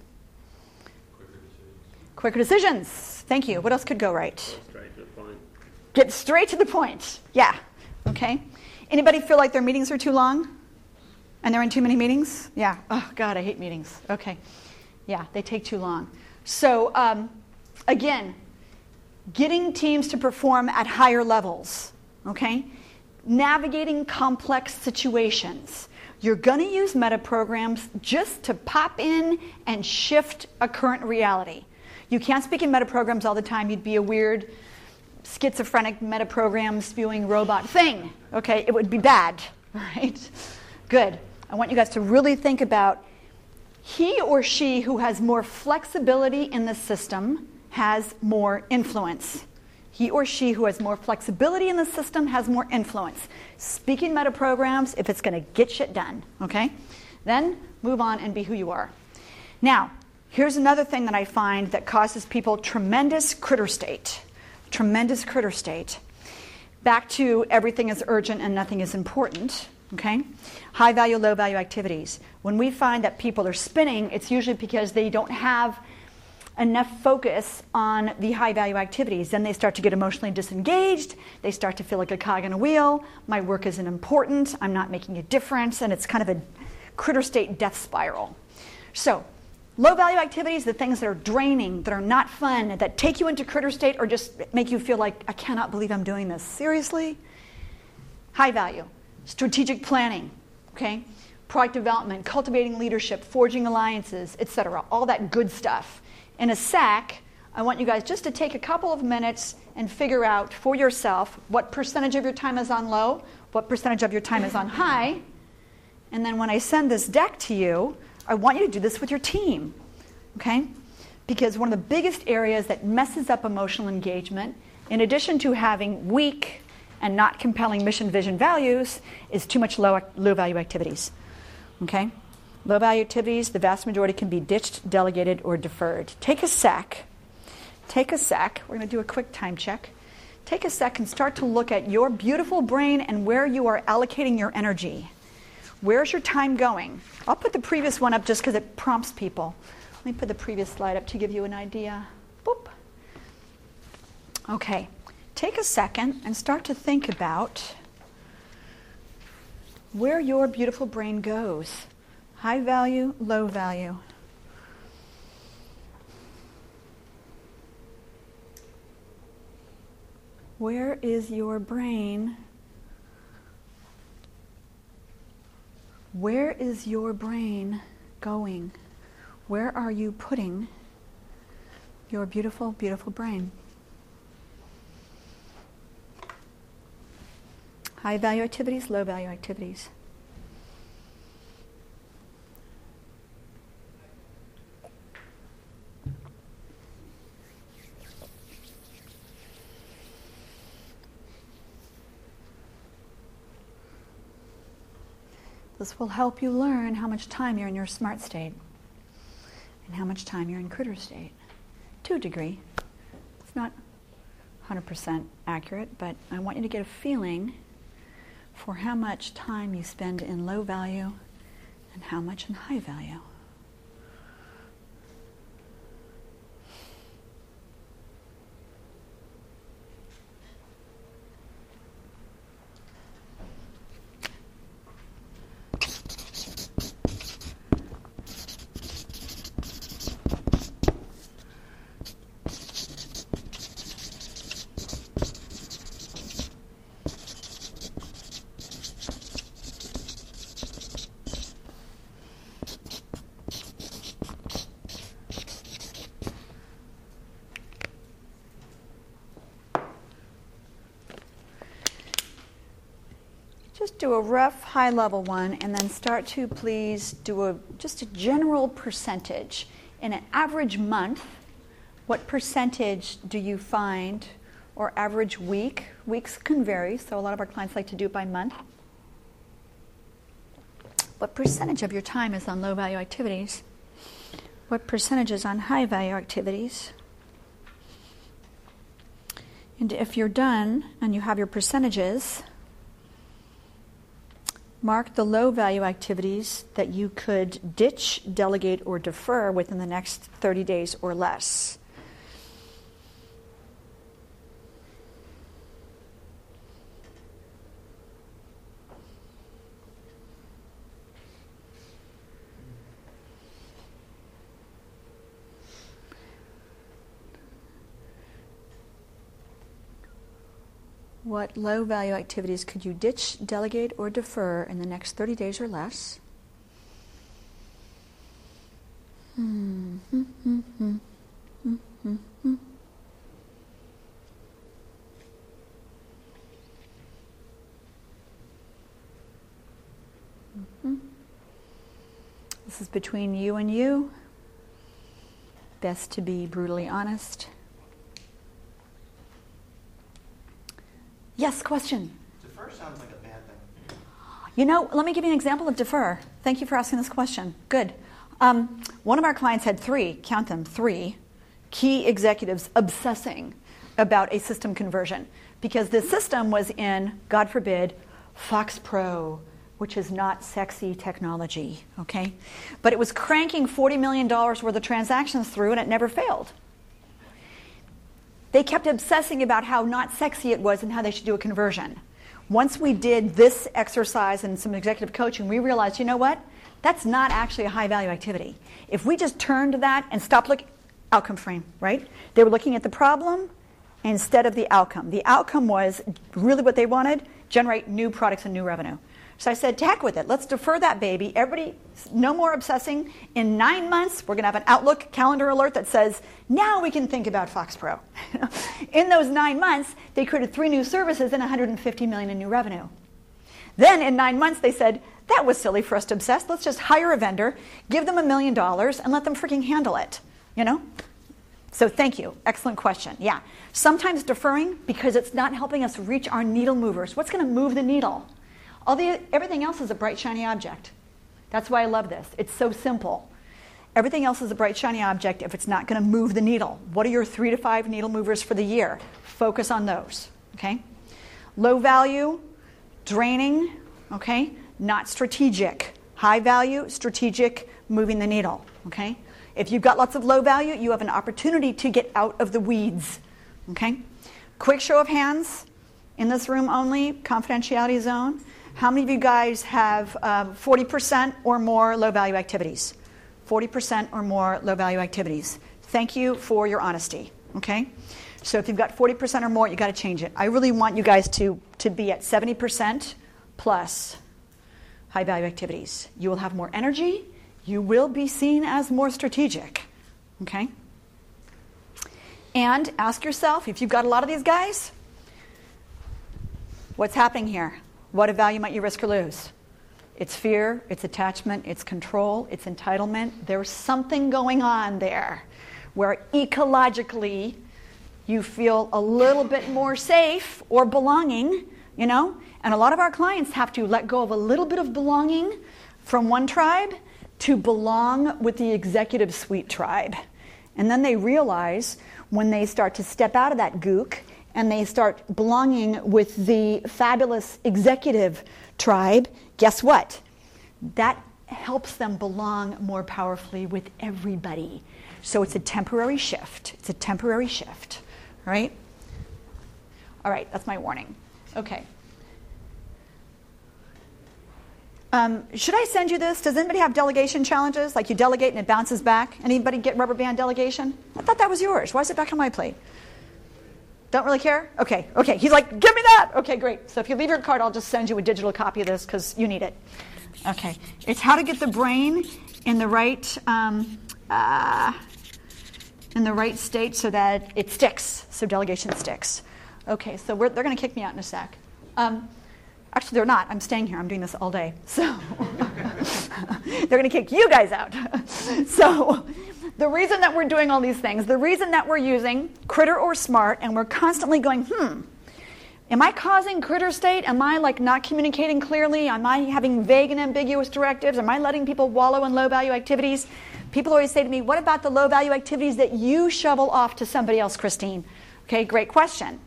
Quicker decisions. Thank you. What else could go right? Straight to the point. Get straight to the point. Yeah. Okay. Anybody feel like their meetings are too long? And they're in too many meetings? Yeah. Oh, God, I hate meetings. Okay. Yeah, they take too long. So, um, again, getting teams to perform at higher levels. Okay? Navigating complex situations. You're going to use metaprograms just to pop in and shift a current reality. You can't speak in metaprograms all the time. You'd be a weird, schizophrenic metaprogram spewing robot thing. Okay, it would be bad, right? Good. I want you guys to really think about he or she who has more flexibility in the system has more influence. He or she who has more flexibility in the system has more influence. Speaking metaprograms if it's going to get shit done, okay? Then move on and be who you are. Now, here's another thing that I find that causes people tremendous critter state. Tremendous critter state. Back to everything is urgent and nothing is important. Okay? High value, low value activities. When we find that people are spinning, it's usually because they don't have enough focus on the high value activities. Then they start to get emotionally disengaged. They start to feel like a cog in a wheel. My work isn't important. I'm not making a difference. And it's kind of a critter state death spiral. So, low value activities, the things that are draining, that are not fun, that take you into critter state or just make you feel like, I cannot believe I'm doing this. Seriously? High value. Strategic planning, okay? Product development, cultivating leadership, forging alliances, et cetera. All that good stuff. In a S A C, I want you guys just to take a couple of minutes and figure out for yourself what percentage of your time is on low, what percentage of your time is on high. And then when I send this deck to you, I want you to do this with your team, okay? Because one of the biggest areas that messes up emotional engagement, in addition to having weak and not compelling mission, vision, values, is too much low, low value activities, okay? Low value activities, the vast majority can be ditched, delegated, or deferred. Take a sec. Take a sec. We're going to do a quick time check. Take a sec and start to look at your beautiful brain and where you are allocating your energy. Where's your time going? I'll put the previous one up just because it prompts people. Let me put the previous slide up to give you an idea. Boop. Okay. Take a second and start to think about where your beautiful brain goes. High value, low value. Where is your brain? Where is your brain going? Where are you putting your beautiful, beautiful brain? High value activities, low value activities. This will help you learn how much time you're in your smart state and how much time you're in critter state. To a degree. It's not one hundred percent accurate, but I want you to get a feeling for how much time you spend in low value and how much in high value. Just do a rough high-level one and then start to please do a just a general percentage. In an average month, what percentage do you find, or average week? Weeks can vary, so a lot of our clients like to do it by month. What percentage of your time is on low-value activities? What percentage is on high-value activities? And if you're done and you have your percentages, mark the low-value activities that you could ditch, delegate, or defer within the next thirty days or less. What low-value activities could you ditch, delegate, or defer in the next thirty days or less? Hmm. Hmm. Hmm. Hmm. Hmm. Hmm. Hmm. Hmm. This is between you and you. Best to be brutally honest. Yes, question? Defer sounds like a bad thing. You know, let me give you an example of defer. Thank you for asking this question. Good. Um, one of our clients had three, count them, three, key executives obsessing about a system conversion because the system was in, God forbid, Fox Pro, which is not sexy technology, okay? But it was cranking forty million dollars worth of transactions through and it never failed. They kept obsessing about how not sexy it was and how they should do a conversion. Once we did this exercise and some executive coaching, we realized, you know what? That's not actually a high-value activity. If we just turned to that and stopped looking, outcome frame, right? They were looking at the problem instead of the outcome. The outcome was really what they wanted, generate new products and new revenue. So I said, to heck with it. Let's defer that baby. Everybody, no more obsessing. In nine months, we're going to have an Outlook calendar alert that says, now we can think about Fox Pro. In those nine months, they created three new services and one hundred fifty million dollars in new revenue. Then in nine months, they said, that was silly for us to obsess. Let's just hire a vendor, give them a million dollars, and let them freaking handle it, you know? So thank you. Excellent question. Yeah. Sometimes deferring because it's not helping us reach our needle movers. What's going to move the needle? All the, everything else is a bright, shiny object. That's why I love this. It's so simple. Everything else is a bright, shiny object if it's not going to move the needle. What are your three to five needle movers for the year? Focus on those, okay? Low value, draining, okay? Not strategic. High value, strategic, moving the needle, okay? If you've got lots of low value, you have an opportunity to get out of the weeds, okay? Quick show of hands in this room only, confidentiality zone. How many of you guys have um, forty percent or more low value activities? forty percent or more low value activities. Thank you for your honesty, okay? So if you've got forty percent or more, you got to change it. I really want you guys to, to be at seventy percent plus high value activities. You will have more energy. You will be seen as more strategic, okay? And ask yourself, if you've got a lot of these guys, what's happening here? What value might you risk or lose? It's fear, it's attachment, it's control, it's entitlement. There's something going on there where ecologically you feel a little bit more safe or belonging, you know? And a lot of our clients have to let go of a little bit of belonging from one tribe to belong with the executive suite tribe. And then they realize when they start to step out of that gook and they start belonging with the fabulous executive tribe, guess what? That helps them belong more powerfully with everybody. So it's a temporary shift. It's a temporary shift, right? All right, that's my warning. Okay. Um, should I send you this? Does anybody have delegation challenges? Like you delegate and it bounces back? Anybody get rubber band delegation? I thought that was yours. Why is it back on my plate? Don't really care? Okay, okay. He's like, give me that. Okay, great. So if you leave your card, I'll just send you a digital copy of this because you need it. Okay. It's how to get the brain in the right um, uh, in the right state so that it sticks. So delegation sticks. Okay. So we're, they're going to kick me out in a sec. Um, Actually, they're not. I'm staying here. I'm doing this all day. So they're going to kick you guys out. So the reason that we're doing all these things, the reason that we're using Critter or Smart, and we're constantly going, hmm, am I causing Critter state? Am I like not communicating clearly? Am I having vague and ambiguous directives? Am I letting people wallow in low-value activities? People always say to me, what about the low-value activities that you shovel off to somebody else, Christine? Okay, great question.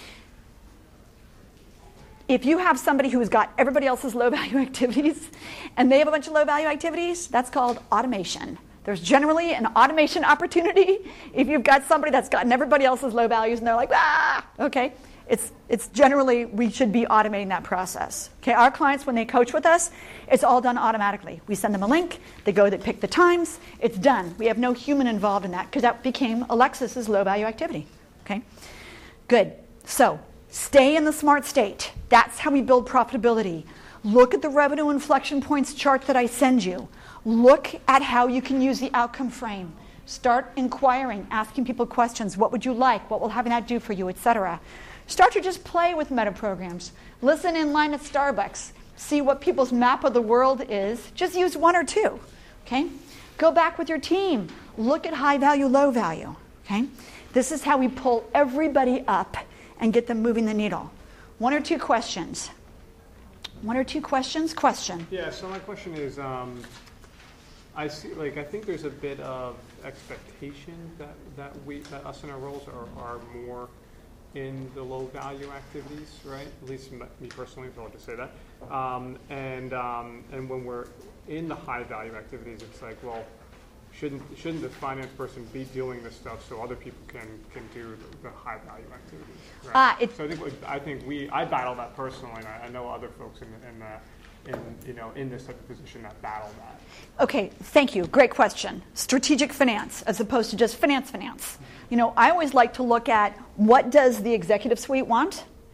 If you have somebody who's got everybody else's low-value activities and they have a bunch of low-value activities, that's called automation. There's generally an automation opportunity if you've got somebody that's gotten everybody else's low values and they're like, ah, okay. It's, it's generally, we should be automating that process. Okay, our clients, when they coach with us, it's all done automatically. We send them a link, they go, they pick the times, it's done. We have no human involved in that because that became Alexis's low-value activity. Okay, good. So, stay in the smart state. That's how we build profitability. Look at the revenue inflection points chart that I send you. Look at how you can use the outcome frame. Start inquiring, asking people questions. What would you like? What will having that do for you, et cetera. Start to just play with meta programs. Listen in line at Starbucks. See what people's map of the world is. Just use one or two. Okay? Go back with your team. Look at high value, low value. Okay? This is how we pull everybody up and get them moving the needle. One or two questions. One or two questions? Question. Yeah, so my question is, um, I see, like, I think there's a bit of expectation that, that we, that us in our roles are, are more in the low value activities, right? At least me personally, if I want to say that. Um, and, um, and when we're in the high value activities, it's like, well, Shouldn't shouldn't the finance person be doing this stuff so other people can, can do the, the high value activities? Right? Uh, so I think I think we I battle that personally, and I, I know other folks in in, the, in you know in this type of position that battle that. Okay, thank you. Great question. Strategic finance as opposed to just finance finance. You know, I always like to look at what does the executive suite want,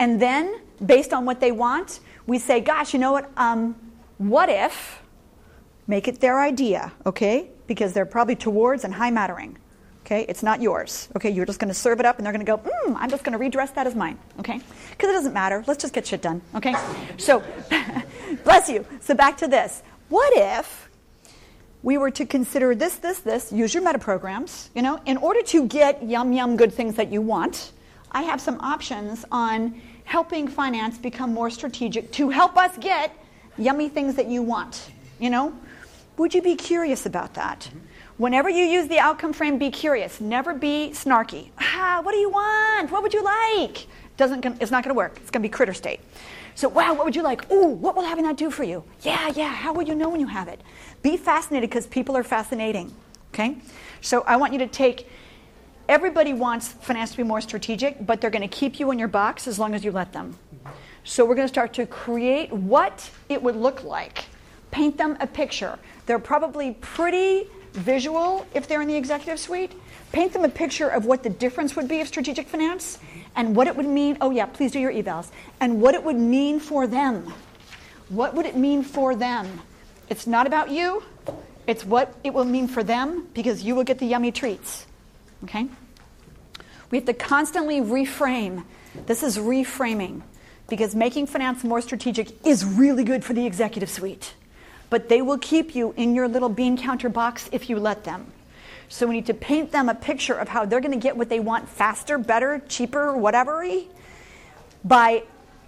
And then, based on what they want, we say, gosh, you know what, um, what if, make it their idea, okay? Because they're probably towards and high mattering, okay? It's not yours, okay? You're just going to serve it up and they're going to go, mm, I'm just going to redress that as mine, okay? Because it doesn't matter. Let's just get shit done, okay? So, bless you. So back to this. What if we were to consider this, this, this, use your meta programs, you know, in order to get yum, yum, good things that you want, I have some options on helping finance become more strategic to help us get yummy things that you want, you know? Would you be curious about that? Whenever you use the outcome frame, be curious. Never be snarky. Ah, what do you want? What would you like? Doesn't, it's not going to work. It's going to be critter state. So, wow, what would you like? Ooh, what will having that do for you? Yeah, yeah, how will you know when you have it? Be fascinated because people are fascinating, okay? So I want you to take, everybody wants finance to be more strategic, but they're going to keep you in your box as long as you let them. So we're going to start to create what it would look like. Paint them a picture. They're probably pretty visual if they're in the executive suite. Paint them a picture of what the difference would be of strategic finance and what it would mean. Oh yeah, please do your evals. And what it would mean for them. What would it mean for them? It's not about you. It's what it will mean for them because you will get the yummy treats. Okay? We have to constantly reframe. This is reframing because making finance more strategic is really good for the executive suite. But they will keep you in your little bean counter box if you let them. So we need to paint them a picture of how they're going to get what they want faster, better, cheaper, whatever-y, by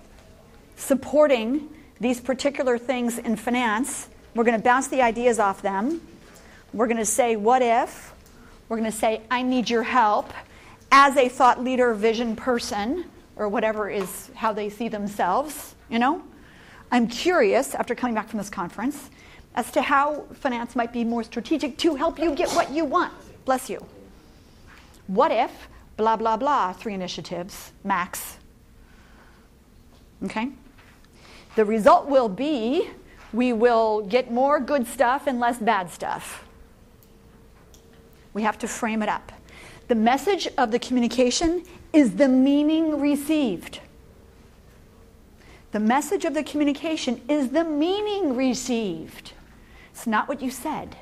supporting these particular things in finance. We're going to bounce the ideas off them. We're going to say, what if? We're going to say, I need your help as a thought leader, vision person, or whatever is how they see themselves, you know? I'm curious, after coming back from this conference, as to how finance might be more strategic to help you get what you want. Bless you. What if, blah, blah, blah, three initiatives, max. Okay? The result will be we will get more good stuff and less bad stuff. We have to frame it up. The message of the communication is the meaning received. The message of the communication is the meaning received. It's not what you said.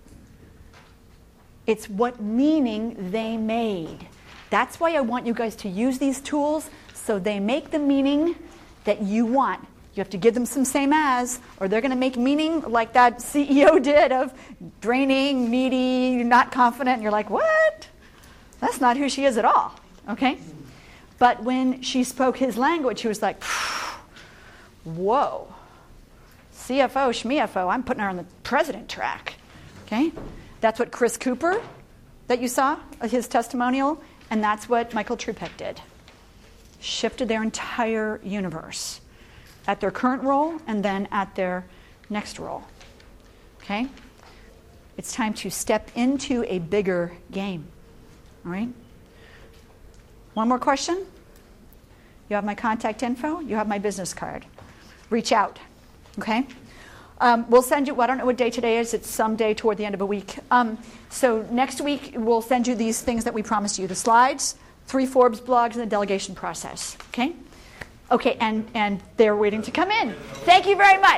It's what meaning they made. That's why I want you guys to use these tools so they make the meaning that you want. You have to give them some same as, or they're going to make meaning like that C E O did of draining, needy, not confident. And you're like, what? That's not who she is at all. Okay? But when she spoke his language, he was like, whoa, C F O, Schmiefo, I'm putting her on the president track, okay? That's what Chris Cooper, that you saw, his testimonial, and that's what Michael Trupek did. Shifted their entire universe at their current role and then at their next role, okay? It's time to step into a bigger game, all right? One more question? You have my contact info, you have my business card. Reach out, okay? Um, we'll send you, well, I don't know what day today is. It's some day toward the end of a week. Um, so next week, we'll send you these things that we promised you. The slides, three Forbes blogs, and the delegation process, okay? Okay, and, and they're waiting to come in. Thank you very much.